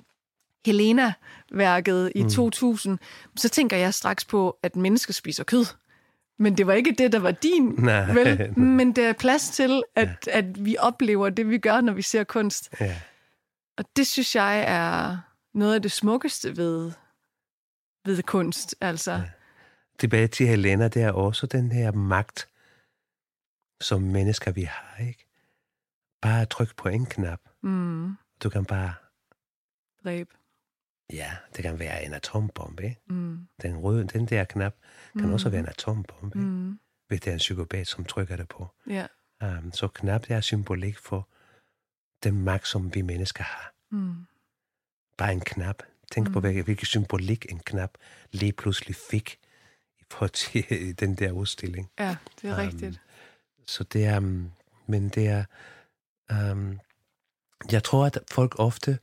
Helena-værket i mm. to tusind, så tænker jeg straks på, at mennesker spiser kød. Men det var ikke det, der var din, nej, vel? Nej. Men der er plads til, at, ja. at vi oplever det, vi gør, når vi ser kunst. Ja. Og det synes jeg er noget af det smukkeste ved, ved kunst. Altså. Ja. Tilbage til Helena, det er også den her magt, som mennesker vi har, ikke? Bare tryk på en knap. Mm. Du kan bare... Dræb. Ja, det kan være en atombombe, ikke? Mm. Den røde, den der knap, kan mm. også være en atombombe, ikke? Mm. Hvis det er en psykopat, som trykker det på. Yeah. Um, så knap, det er symbolik for den magt, som vi mennesker har. Mm. Bare en knap. Tænk mm. på, hvilken symbolik en knap lige pludselig fik i forhold til den der udstilling. Ja, det er um, rigtigt. Så det er... Um, men det er... Um, jeg tror, at folk ofte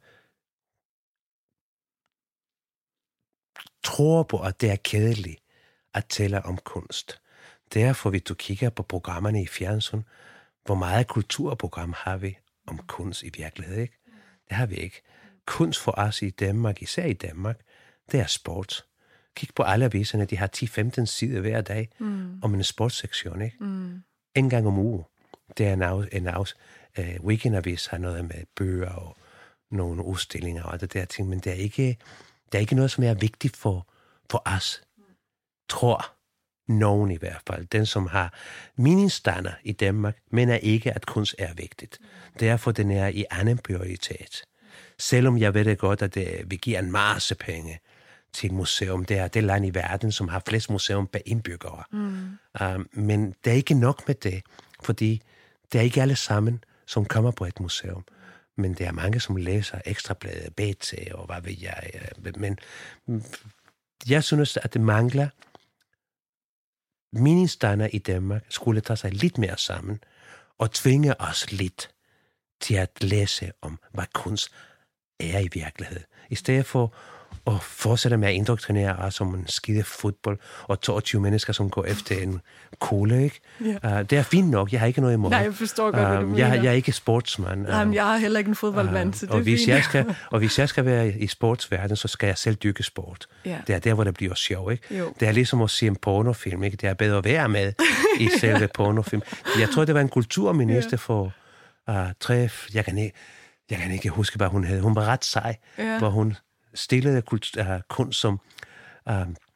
tror på, at det er kedeligt at tale om kunst. Derfor, hvis du kigger på programmerne i fjernsyn, hvor meget kulturprogram har vi om kunst i virkeligheden, ikke? Det har vi ikke. Kunst for os i Danmark, især i Danmark, det er sport. Kig på alle aviserne, de har ti til femten sider hver dag mm. om en sportssektion, ikke? Mm. En gang om ugen. Det er en, af, en af, uh, weekendavis har noget med bøger og nogle udstillinger og det der ting, men det er ikke, det er ikke noget, som er vigtigt for, for os. Tror nogen i hvert fald. Den, som har meningsstander i Danmark, mener ikke, at kunst er vigtigt. Derfor den er i anden prioritet. Selvom jeg ved det godt, at det, vi giver en masse penge til et museum. Det er det land i verden, som har flest museum per indbyggere. Mm. Um, men det er ikke nok med det, fordi det er ikke alle sammen, som kommer på et museum. Men det er mange, som læser Ekstrabladet, B T og hvad ved jeg. Men jeg synes, at det mangler meningsstander i Danmark skulle tage sig lidt mere sammen og tvinge os lidt til at læse om, hvad kunst er i virkeligheden. I stedet for og fortsætter med at indoktrinere os som en skide fodbold, og toogtyve mennesker, som går efter en cola, ikke? Ja. Uh, det er fint nok, jeg har ikke noget imod. Nej, jeg forstår godt, uh, hvad du mener. Jeg, jeg er ikke sportsmand. Nej, men jeg har heller ikke en fodboldmand, uh, så det og er hvis fint. Jeg skal, og hvis jeg skal være i sportsverdenen, så skal jeg selv dyrke sport. Ja. Det er der, hvor det bliver sjov, ikke? Jo. Det er ligesom at se en pornofilm, ikke? Det er bedre at være med i selve pornofilm. Jeg tror, det var en kulturminister ja. for uh, træf. Jeg kan ikke, jeg kan ikke huske, hvad hun hed. Hun var ret sej, ja. hvor hun stillede kult, uh, kunst som, uh,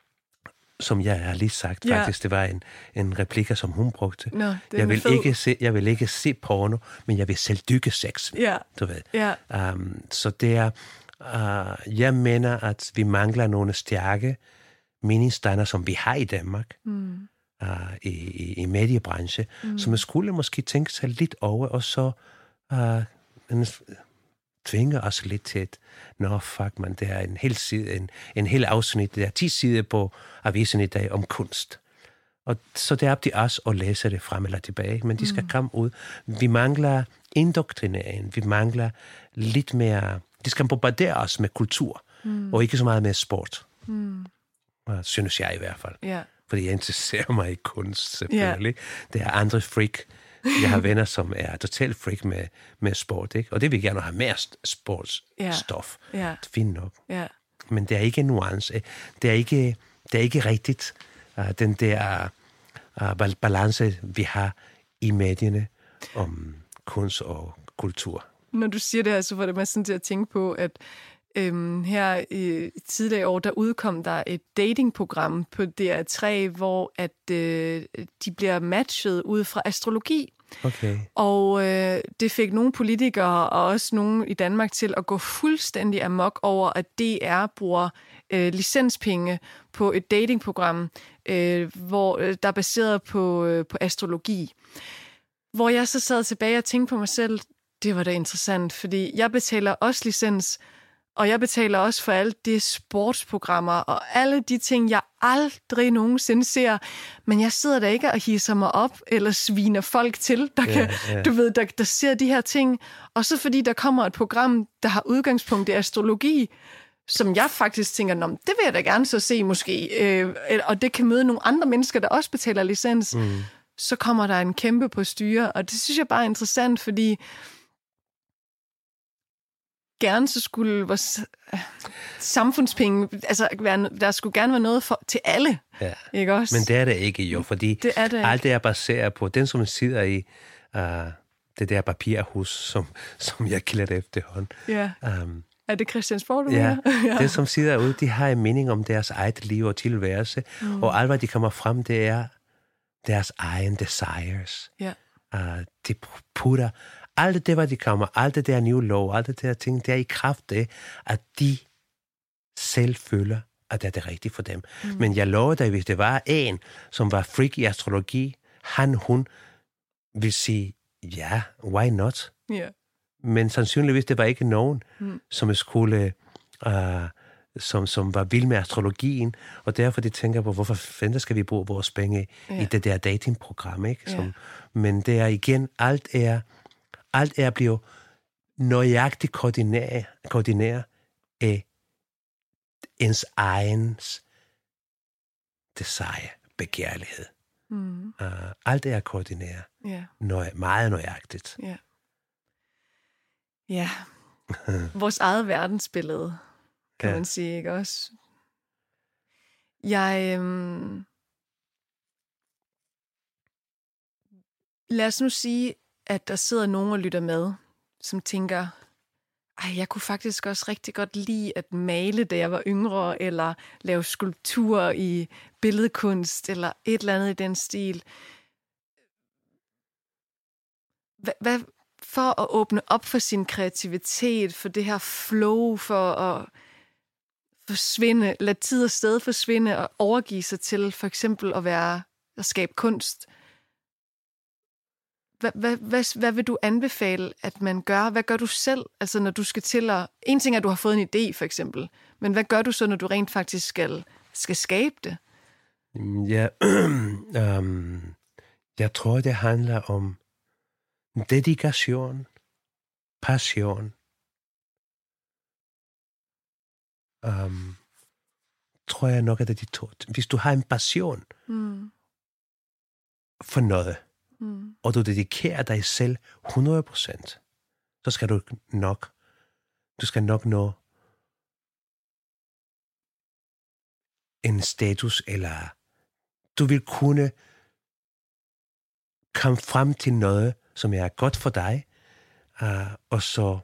som jeg har lige sagt, ja. faktisk. Det var en, en replikker, som hun brugte. Nå, jeg, vil ikke se, jeg vil ikke se porno, men jeg vil selv dyrke sex. Ja. Du ved. Ja. Um, så det er, uh, jeg mener, at vi mangler nogle stærke meningsdannere, som vi har i Danmark, mm. uh, i, i, i mediebranche, mm. som skulle måske tænke sig lidt over, og så uh, en, tvinger os lidt til et, nå fuck man, det er en hel side, en, en hel afsnit, det er ti sider på avisen i dag om kunst. Og så det er op til os at læse det frem eller tilbage, men de skal mm. komme ud. Vi mangler indoktrinering, vi mangler lidt mere, de skal bombardere os med kultur, mm. og ikke så meget med sport. Mm. Synes jeg i hvert fald. Yeah. Fordi jeg interesserer mig i kunst, selvfølgelig. Yeah. Det er andre freak. Jeg har venner, som er totalt freak med, med sport, ikke? Og det vil gerne have mere sportsstof. Yeah. Yeah. Det er fint nok. Yeah. Men det er ikke en nuance. Det er ikke, det er ikke rigtigt, uh, den der uh, balance, vi har i medierne om kunst og kultur. Når du siger det her, så får det mig sådan til at tænke på, at Øhm, her i tidligere år, der udkom der et datingprogram på D R tre, hvor at øh, de bliver matchet ud fra astrologi. Okay. Og øh, det fik nogle politikere og også nogle i Danmark til at gå fuldstændig amok over, at D R bruger øh, licenspenge på et datingprogram, øh, hvor øh, der er baseret på, øh, på astrologi. Hvor jeg så sad tilbage og tænkte på mig selv, det var da interessant, fordi jeg betaler også licens. Og jeg betaler også for alle de sportsprogrammer og alle de ting, jeg aldrig nogensinde ser. Men jeg sidder der ikke og hisser mig op eller sviner folk til, der, kan, yeah, yeah. Du ved, der, der ser de her ting. Og så fordi der kommer et program, der har udgangspunkt i astrologi, som jeg faktisk tænker, det vil jeg da gerne så se måske. Øh, og det kan møde nogle andre mennesker, der også betaler licens. Mm. Så kommer der en kæmpe på styre. Og det synes jeg bare er interessant, fordi gerne så skulle vores samfundspenge, altså der skulle gerne være noget for, til alle, ja. Ikke også? Men det er det ikke jo, fordi det er det alt det er baseret på, den som sidder i uh, det der papirhus, som, som jeg kalder det efterhånden. Ja. Um, er det Christiansborg, du ja, ja, den som sidder ude, de har en mening om deres eget liv og tilværelse, mm. og alt hvad de kommer frem, det er deres egen desires. Ja. Uh, de putter alt det, hvad de kommer, alt det der nye lov, alt det der ting, det er i kraft af, at de selv føler, at det er det rigtige for dem. Mm. Men jeg lover dig, hvis det var en, som var freak i astrologi, han, hun, vil sige, ja, why not? Yeah. Men sandsynligvis, det var ikke nogen, mm. som skulle, uh, som, som var vild med astrologien, og derfor de tænker på, hvorfor fanden skal vi bruge vores penge yeah. i det der datingprogram, ikke? Som, yeah. Men det er igen, alt er Alt er blevet nøjagtigt koordineret, koordineret af ens egens desire, begærlighed. Mm. Uh, alt er koordineret. Yeah. Nøj, meget nøjagtigt. Ja. Yeah. Yeah. Vores eget verdensbillede, kan ja. man sige, ikke også? Jeg... Øhm... Lad os nu sige, at der sidder nogen og lytter med, som tænker, ej, jeg kunne faktisk også rigtig godt lide at male, da jeg var yngre, eller lave skulpturer i billedkunst, eller et eller andet i den stil. Hvad, hvad, for at åbne op for sin kreativitet, for det her flow, for at forsvinde, lade tid og sted forsvinde, og overgive sig til for eksempel at være, at skabe kunst. Hvad, hvad, hvad, hvad vil du anbefale, at man gør? Hvad gør du selv, altså når du skal til at... En ting er, at du har fået en idé, for eksempel. Men hvad gør du så, når du rent faktisk skal, skal skabe det? Ja, um, jeg tror, det handler om dedikation, passion, um, tror jeg nok, at det er de to. Hvis du har en passion mm. for noget, mm. og du dedikerer dig selv hundrede procent, så skal du nok, du skal nok nå en status, eller du vil kunne komme frem til noget, som er godt for dig, uh, og så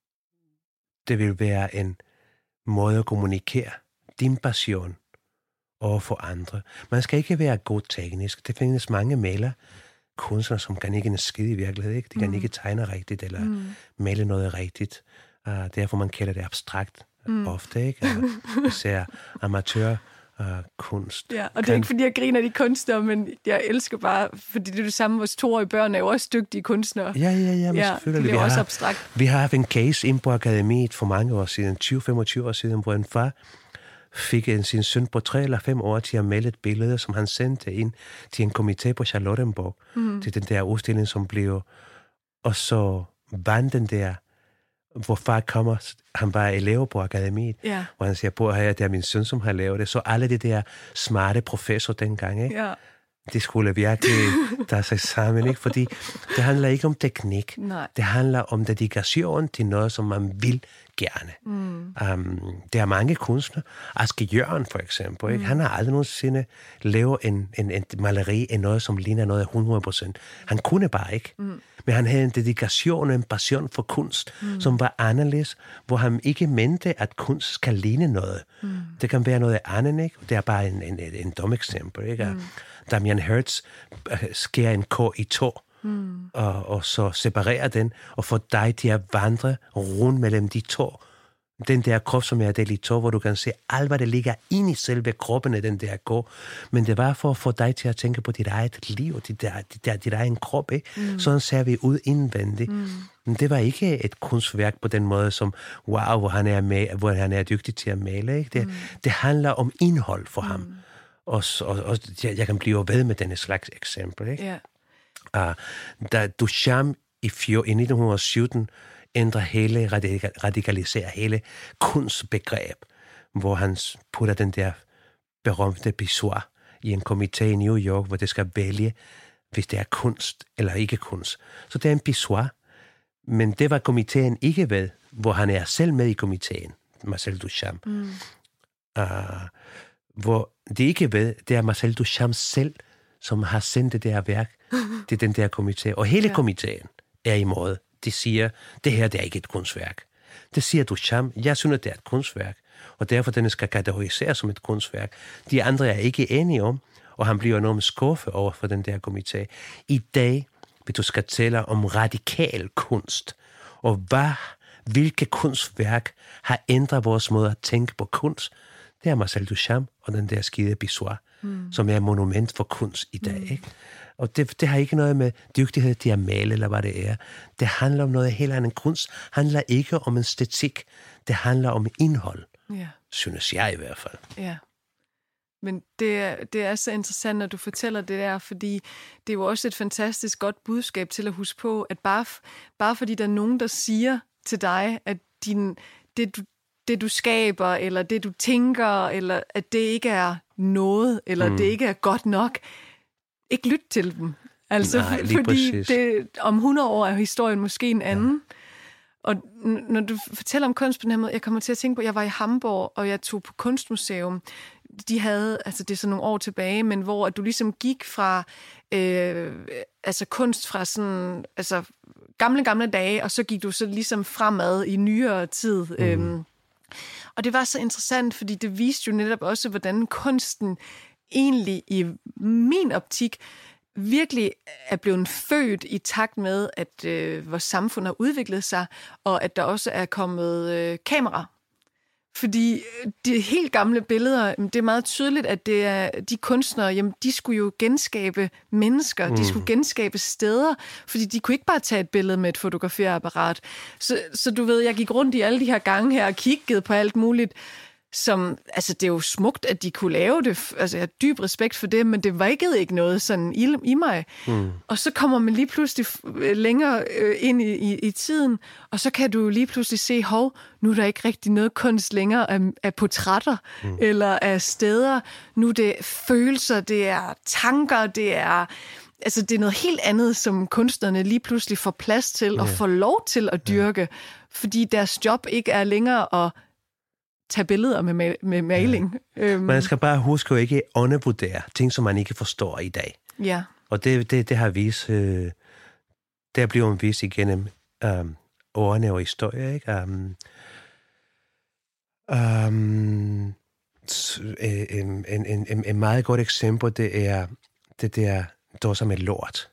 det vil være en måde at kommunikere din passion over for andre. Man skal ikke være god teknisk. Det findes mange maler, kunstnere, som kan ikke en skid i virkeligheden. Ikke? De kan mm. ikke tegne rigtigt, eller mm. male noget rigtigt. Uh, derfor man kalder det abstrakt mm. ofte. Ikke? Uh, især amatør uh, kunst. Ja, og det er kan... ikke, fordi jeg griner af de kunstnere, men jeg elsker bare, fordi det er det samme, vores toårige børn er jo også dygtige kunstnere. Ja, ja, ja, men ja, selvfølgelig. det er vi også har, abstrakt. Vi har haft en case ind på akademiet for mange år siden, tyve til femogtyve år siden, hvor en far fik en, sin søn på tre eller fem år til at male et billede, som han sendte ind til en komité på Charlottenborg, mm. til den der udstilling, som blev... Og så vandt den der, hvor far kommer, han var elev på akademiet, yeah. hvor han siger på, at det er min søn, som har lavet det. Så alle de der smarte professor dengang, ikke? Yeah. Det skulle virkelig tage sig sammen, ikke? Fordi det handler ikke om teknik. Nej. Det handler om dedikation til noget, som man vil gerne. Mm. Um, der er mange kunstnere. Asger Jørgen, for eksempel, ikke? Mm. Han har aldrig nogensinde lavet en, en, en maleri af noget, som ligner noget hundrede procent. Han kunne bare ikke. Mm. Men han havde en dedikation og en passion for kunst, mm. som var anderledes, hvor han ikke mente, at kunst skal ligne noget. Mm. Det kan være noget andet, ikke? Det er bare en, en, en, en dum eksempel, ikke? Mm. Damien Hirst skærer en kår i to, mm. og, og så separerer den, og får dig til at vandre rundt mellem de to. Den der krop, som er delt i to, hvor du kan se alt, hvad der ligger inde i selve kroppen af den der kår. Men det var for at få dig til at tænke på dit eget liv, dit, der, dit, der, dit egen krop, ikke? Mm. Sådan ser vi ud indvendigt. Mm. Men det var ikke et kunstværk på den måde, som, wow, hvor han er, med, hvor han er dygtig til at male, ikke? Det, mm. det handler om indhold for mm. ham. Og, og, og jeg, jeg kan blive ved med denne slags eksempel. Ikke? Yeah. Uh, da Duchamp i, fjor, i nitten sytten ændrer hele, radikaliserer hele kunstbegreb, hvor han putter den der berømte pissoir i en komité i New York, hvor det skal vælge, hvis det er kunst eller ikke kunst. Så det er en pissoir, men det var komiteen ikke ved, hvor han er selv med i komiteen, Marcel Duchamp. Mm. Uh, hvor det ikke ved, det er Marcel Duchamp selv, som har sendt det der værk til den der komité. Og hele ja. komiteen er imod. De siger, det her det er ikke et kunstværk. Det siger Duchamp, jeg synes, det er et kunstværk, og derfor den skal kategoriseres som et kunstværk. De andre er ikke enige om, og han bliver enormt skuffet over for den der komité. I dag, hvis du skal tale om radikal kunst, og hvad, hvilke kunstværk har ændret vores måde at tænke på kunst, det er Marcel Duchamp og den der skide pissoir, mm. som er monument for kunst i dag. Mm. Ikke? Og det, det har ikke noget med dygtighed til at male, eller hvad det er. Det handler om noget helt andet. Kunst handler ikke om æstetik. Det handler om indhold, yeah. synes jeg i hvert fald. Ja. Yeah. Men det er, det er så interessant, når du fortæller det der, fordi det er jo også et fantastisk godt budskab til at huske på, at bare, bare fordi der er nogen, der siger til dig, at din, det, du, det du skaber, eller det du tænker, eller at det ikke er noget, eller mm. det ikke er godt nok, ikke lyt til dem. Altså, Nej, lige fordi det, om hundrede år er historien måske en anden. Ja. Og n- når du fortæller om kunst på den her måde, jeg kommer til at tænke på, at jeg var i Hamburg, og jeg tog på kunstmuseum. De havde, altså det er så nogle år tilbage, men hvor at du ligesom gik fra øh, altså kunst fra sådan, altså gamle, gamle dage, og så gik du så ligesom fremad i nyere tid. Mm. Øhm, og det var så interessant, fordi det viste jo netop også, hvordan kunsten egentlig i min optik virkelig er blevet født i takt med, at øh, vores samfund har udviklet sig, og at der også er kommet øh, kamera. Fordi de helt gamle billeder, det er meget tydeligt, at det er de kunstnere, jamen, de skulle jo genskabe mennesker, mm. de skulle genskabe steder, fordi de kunne ikke bare tage et billede med et fotograferapparat. Så, så du ved, jeg gik rundt i alle de her gange her og kiggede på alt muligt. som, altså det er jo smukt, at de kunne lave det, altså jeg har dyb respekt for det, men det vækkede ikke noget sådan i, i mig. Mm. Og så kommer man lige pludselig længere øh, ind i, i, i tiden, og så kan du lige pludselig se, hov, nu er der ikke rigtig noget kunst længere af, af portrætter, mm. eller af steder. Nu er det følelser, det er tanker, det er... Altså, det er noget helt andet, som kunstnerne lige pludselig får plads til og får lov til at dyrke, fordi deres job ikke er længere at tage billeder med, ma- med maling. Ja. Øhm. Man skal bare huske at ikke undervurdere ting, som man ikke forstår i dag. Ja. Og det, det, det har vist, øh, det er blevet vist igennem øh, årene og historie, ikke? Um, um, en, en, en, en meget godt eksempel, det er det der dåser med lort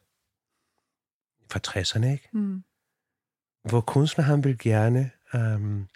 fra tresserne, ikke? Mm. Hvor kunstner han vil gerne um,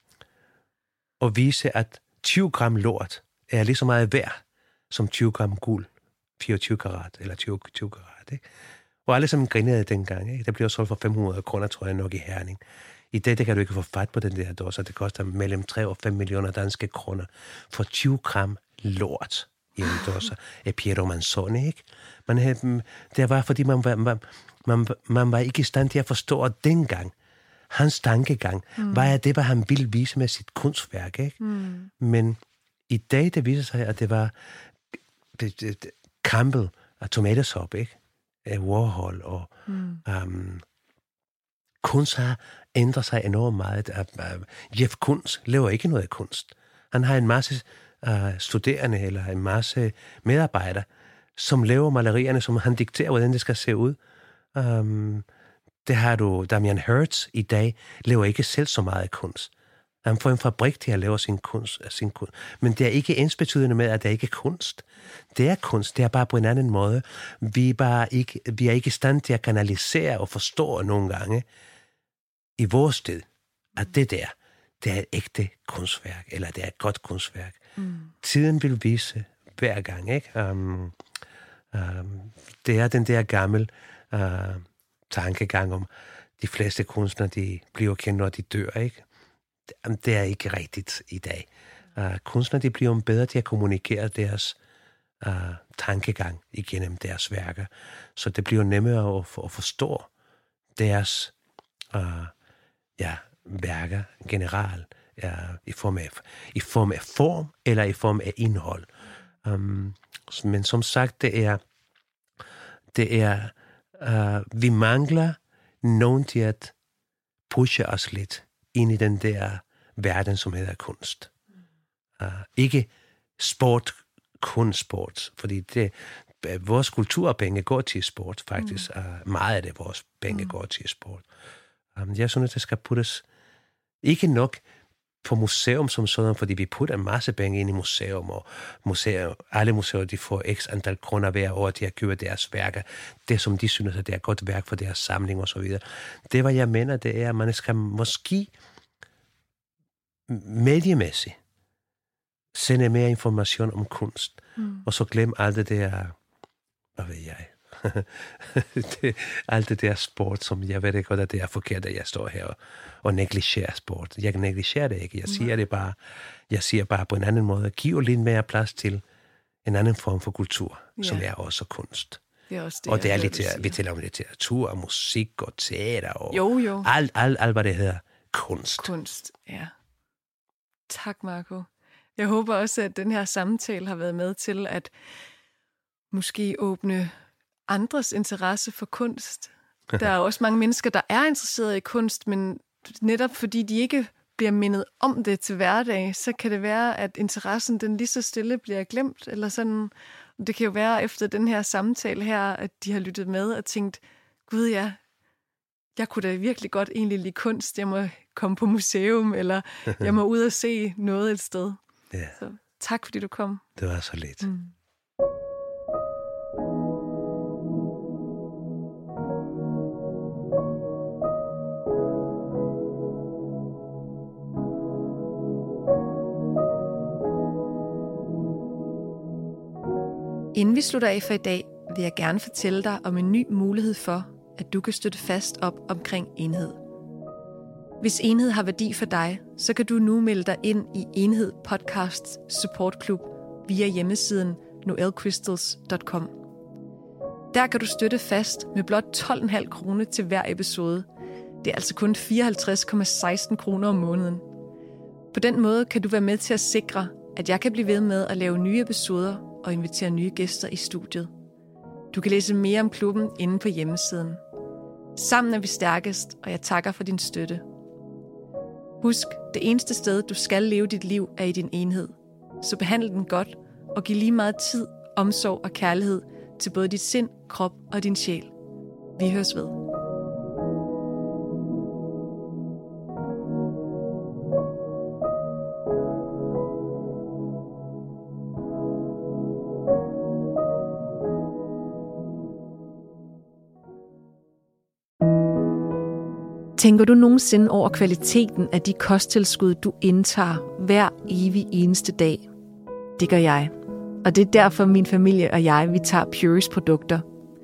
og vise, at tyve gram lort er lige så meget værd som tyve gram guld, fireogtyve karat, eller tyve, tyve karat, ikke? Og alle sammen grinede dengang, ikke? Der bliver solgt for fem hundrede kroner, tror jeg nok, i Herning. I dag, det kan du ikke få fat på den der dåse, det koster mellem tre og fem millioner danske kroner for tyve gram lort i en dåse af Piero Manzoni, ikke? Man havde, det var, fordi man var, man, man, man var ikke i stand til at forstå, at dengang, hans tankegang, mm. hvad er det, hvad han ville vise med sit kunstværk, ikke? Mm. Men i dag, det viser sig, at det var det, det, Campbell og tomatosop, ikke? Af Warhol, og mm. um, kunst har ændret sig enormt meget. Jeff Koons laver ikke noget af kunst. Han har en masse uh, studerende, eller en masse medarbejdere, som laver malerierne, som han dikterer, hvordan det skal se ud. Um, det har du, Damien Hirst i dag, laver ikke selv så meget kunst. Han får en fabrik til at lave sin kunst, sin kunst. Men det er ikke ensbetydende med, at det ikke er kunst. Det er kunst, det er bare på en anden måde. Vi er, bare ikke, vi er ikke i stand til at kanalisere og forstå nogle gange i vores sted, at det der, det er et ægte kunstværk, eller det er et godt kunstværk. Mm. Tiden vil vise hver gang, ikke? Um, um, det er den der gammel uh, tankegang om, de fleste kunstnere, de bliver kendt, når de dør, ikke? Det er ikke rigtigt i dag. Uh, kunstnere, de bliver bedre til at kommunikere deres uh, tankegang igennem deres værker, så det bliver nemmere at, at forstå deres uh, ja, værker generelt, uh, i, form af, i form af form eller i form af indhold. Um, men som sagt, det er, det er uh, vi mangler nogen til at pushe os lidt ind i den der verden, som hedder kunst. Uh, ikke sport, kun sport, fordi det, vores kulturpenge går til sport, faktisk. Mm. Uh, meget af det, vores penge mm. går til sport. Um, jeg synes, at det skal puttes ikke nok på museum som sådan, fordi vi putter en masse penge ind i museum, og museer, alle museer, de får x antal kroner hver år til at købe deres værker. Det, som de synes, at det er et godt værk for deres samling og så videre. Det, hvad jeg mener, det er, at man skal måske mediemæssigt sende mere information om kunst, mm. og så glem alt det der, hvad ved jeg, det, alt det der sport, som jeg ved ikke godt, at det er forkert, at jeg står her og, og negligerer sport. Jeg negligerer det ikke. Jeg siger det bare, jeg siger bare på en anden måde, giv lidt mere plads til en anden form for kultur, ja. Som er også kunst. Det er også det, og det er litteratur, vi taler om litteratur og musik og teater og jo, jo. Alt, alt, alt, hvad det hedder, kunst. Kunst, ja. Tak, Marco. Jeg håber også, at den her samtale har været med til at måske åbne andres interesse for kunst. Der er også mange mennesker, der er interesserede i kunst, men netop fordi de ikke bliver mindet om det til hverdag, så kan det være, at interessen den lige så stille bliver glemt. Eller sådan. Det kan jo være efter den her samtale her, at de har lyttet med og tænkt, gud ja, jeg kunne da virkelig godt egentlig lide kunst. Jeg må komme på museum, eller jeg må ud og se noget et sted. Ja. Så tak, fordi du kom. Det var så lidt. Mm. Inden vi slutter af for i dag, vil jeg gerne fortælle dig om en ny mulighed for, at du kan støtte fast op omkring enhed. Hvis Enhed har værdi for dig, så kan du nu melde dig ind i Enhed Podcasts Support Club via hjemmesiden noel crystals punktum com. Der kan du støtte fast med blot tolv komma fem kroner til hver episode. Det er altså kun fireoghalvtreds komma seksten kroner om måneden. På den måde kan du være med til at sikre, at jeg kan blive ved med at lave nye episoder og invitere nye gæster i studiet. Du kan læse mere om klubben inde på hjemmesiden. Sammen er vi stærkest, og jeg takker for din støtte. Husk, det eneste sted, du skal leve dit liv, er i din enhed. Så behandle den godt, og giv lige meget tid, omsorg og kærlighed til både dit sind, krop og din sjæl. Vi høres ved. Tænker du nogensinde over kvaliteten af de kosttilskud, du indtager hver evig eneste dag? Det gør jeg. Og det er derfor, min familie og jeg, vi tager Pureys produkter.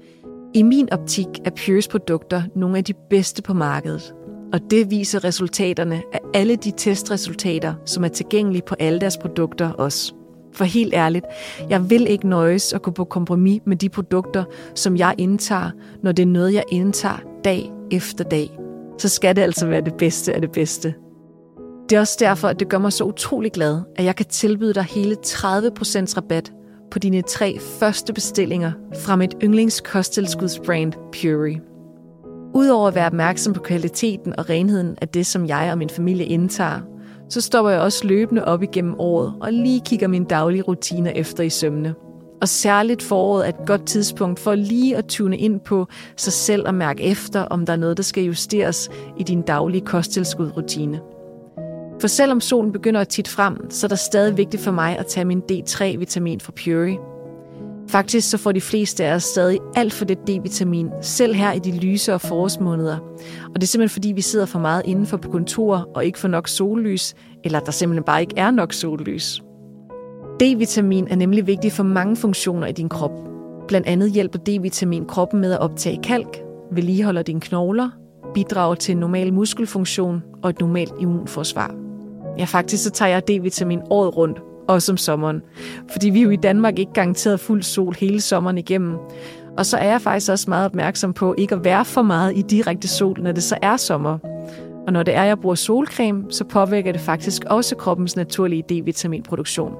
I min optik er Pureys produkter nogle af de bedste på markedet. Og det viser resultaterne af alle de testresultater, som er tilgængelige på alle deres produkter også. For helt ærligt, jeg vil ikke nøjes at gå på kompromis med de produkter, som jeg indtager, når det er noget, jeg indtager dag efter dag. Så skal det altså være det bedste af det bedste. Det er også derfor, at det gør mig så utrolig glad, at jeg kan tilbyde dig hele tredive procent rabat på dine tre første bestillinger fra mit yndlingskosttilskudsbrand Purey. Udover at være opmærksom på kvaliteten og renheden af det, som jeg og min familie indtager, så stopper jeg også løbende op igennem året og lige kigger mine daglige rutiner efter i sømne. Og særligt foråret er et godt tidspunkt for lige at tune ind på sig selv og mærke efter, om der er noget, der skal justeres i din daglige kosttilskudrutine. For selvom solen begynder at titte frem, så er det stadig vigtigt for mig at tage min D tre vitamin fra Purey. Faktisk så får de fleste af os stadig alt for lidt D-vitamin, selv her i de lysere forårsmåneder. Og det er simpelthen fordi, vi sidder for meget indenfor på kontorer og ikke får nok sollys, eller der simpelthen bare ikke er nok sollys. D-vitamin er nemlig vigtig for mange funktioner i din krop. Blandt andet hjælper D-vitamin kroppen med at optage kalk, vedligeholder dine knogler, bidrager til en normal muskelfunktion og et normalt immunforsvar. Ja, faktisk så tager jeg D-vitamin året rundt, også om sommeren. Fordi vi er jo i Danmark ikke garanteret fuld sol hele sommeren igennem. Og så er jeg faktisk også meget opmærksom på ikke at være for meget i direkte sol, når det så er sommer. Og når det er, jeg bruger solcreme, så påvirker det faktisk også kroppens naturlige D-vitaminproduktion.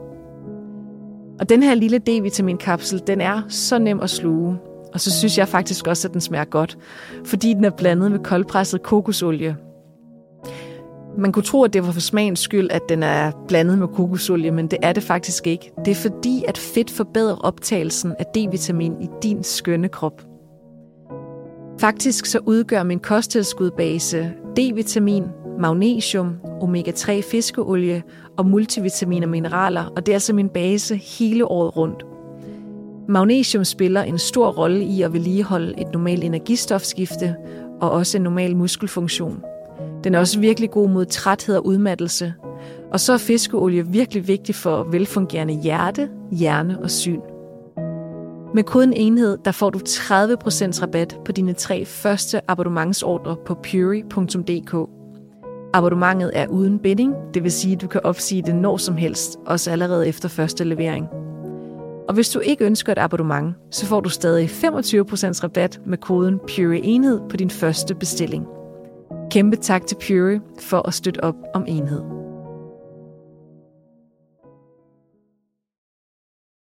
Og den her lille D-vitaminkapsel, den er så nem at sluge. Og så synes jeg faktisk også, at den smager godt, fordi den er blandet med koldpresset kokosolie. Man kunne tro, at det var for smagens skyld, at den er blandet med kokosolie, men det er det faktisk ikke. Det er fordi, at fedt forbedrer optagelsen af D-vitamin i din skønne krop. Faktisk så udgør min kosttilskudbase D-vitamin, magnesium, omega tre fiskeolie og multivitamin og mineraler, og det er altså min base hele året rundt. Magnesium spiller en stor rolle i at vedligeholde et normalt energistofskifte og også en normal muskelfunktion. Den er også virkelig god mod træthed og udmattelse. Og så er fiskeolie virkelig vigtig for velfungerende hjerte, hjerne og syn. Med koden enhed, der får du tredive procent rabat på dine tre første abonnementsordre på purey punktum d k. Abonnementet er uden binding, det vil sige, at du kan opsige det når som helst, også allerede efter første levering. Og hvis du ikke ønsker et abonnement, så får du stadig femogtyve procent rabat med koden Purey enhed på din første bestilling. Kæmpe tak til Purey for at støtte op om enhed.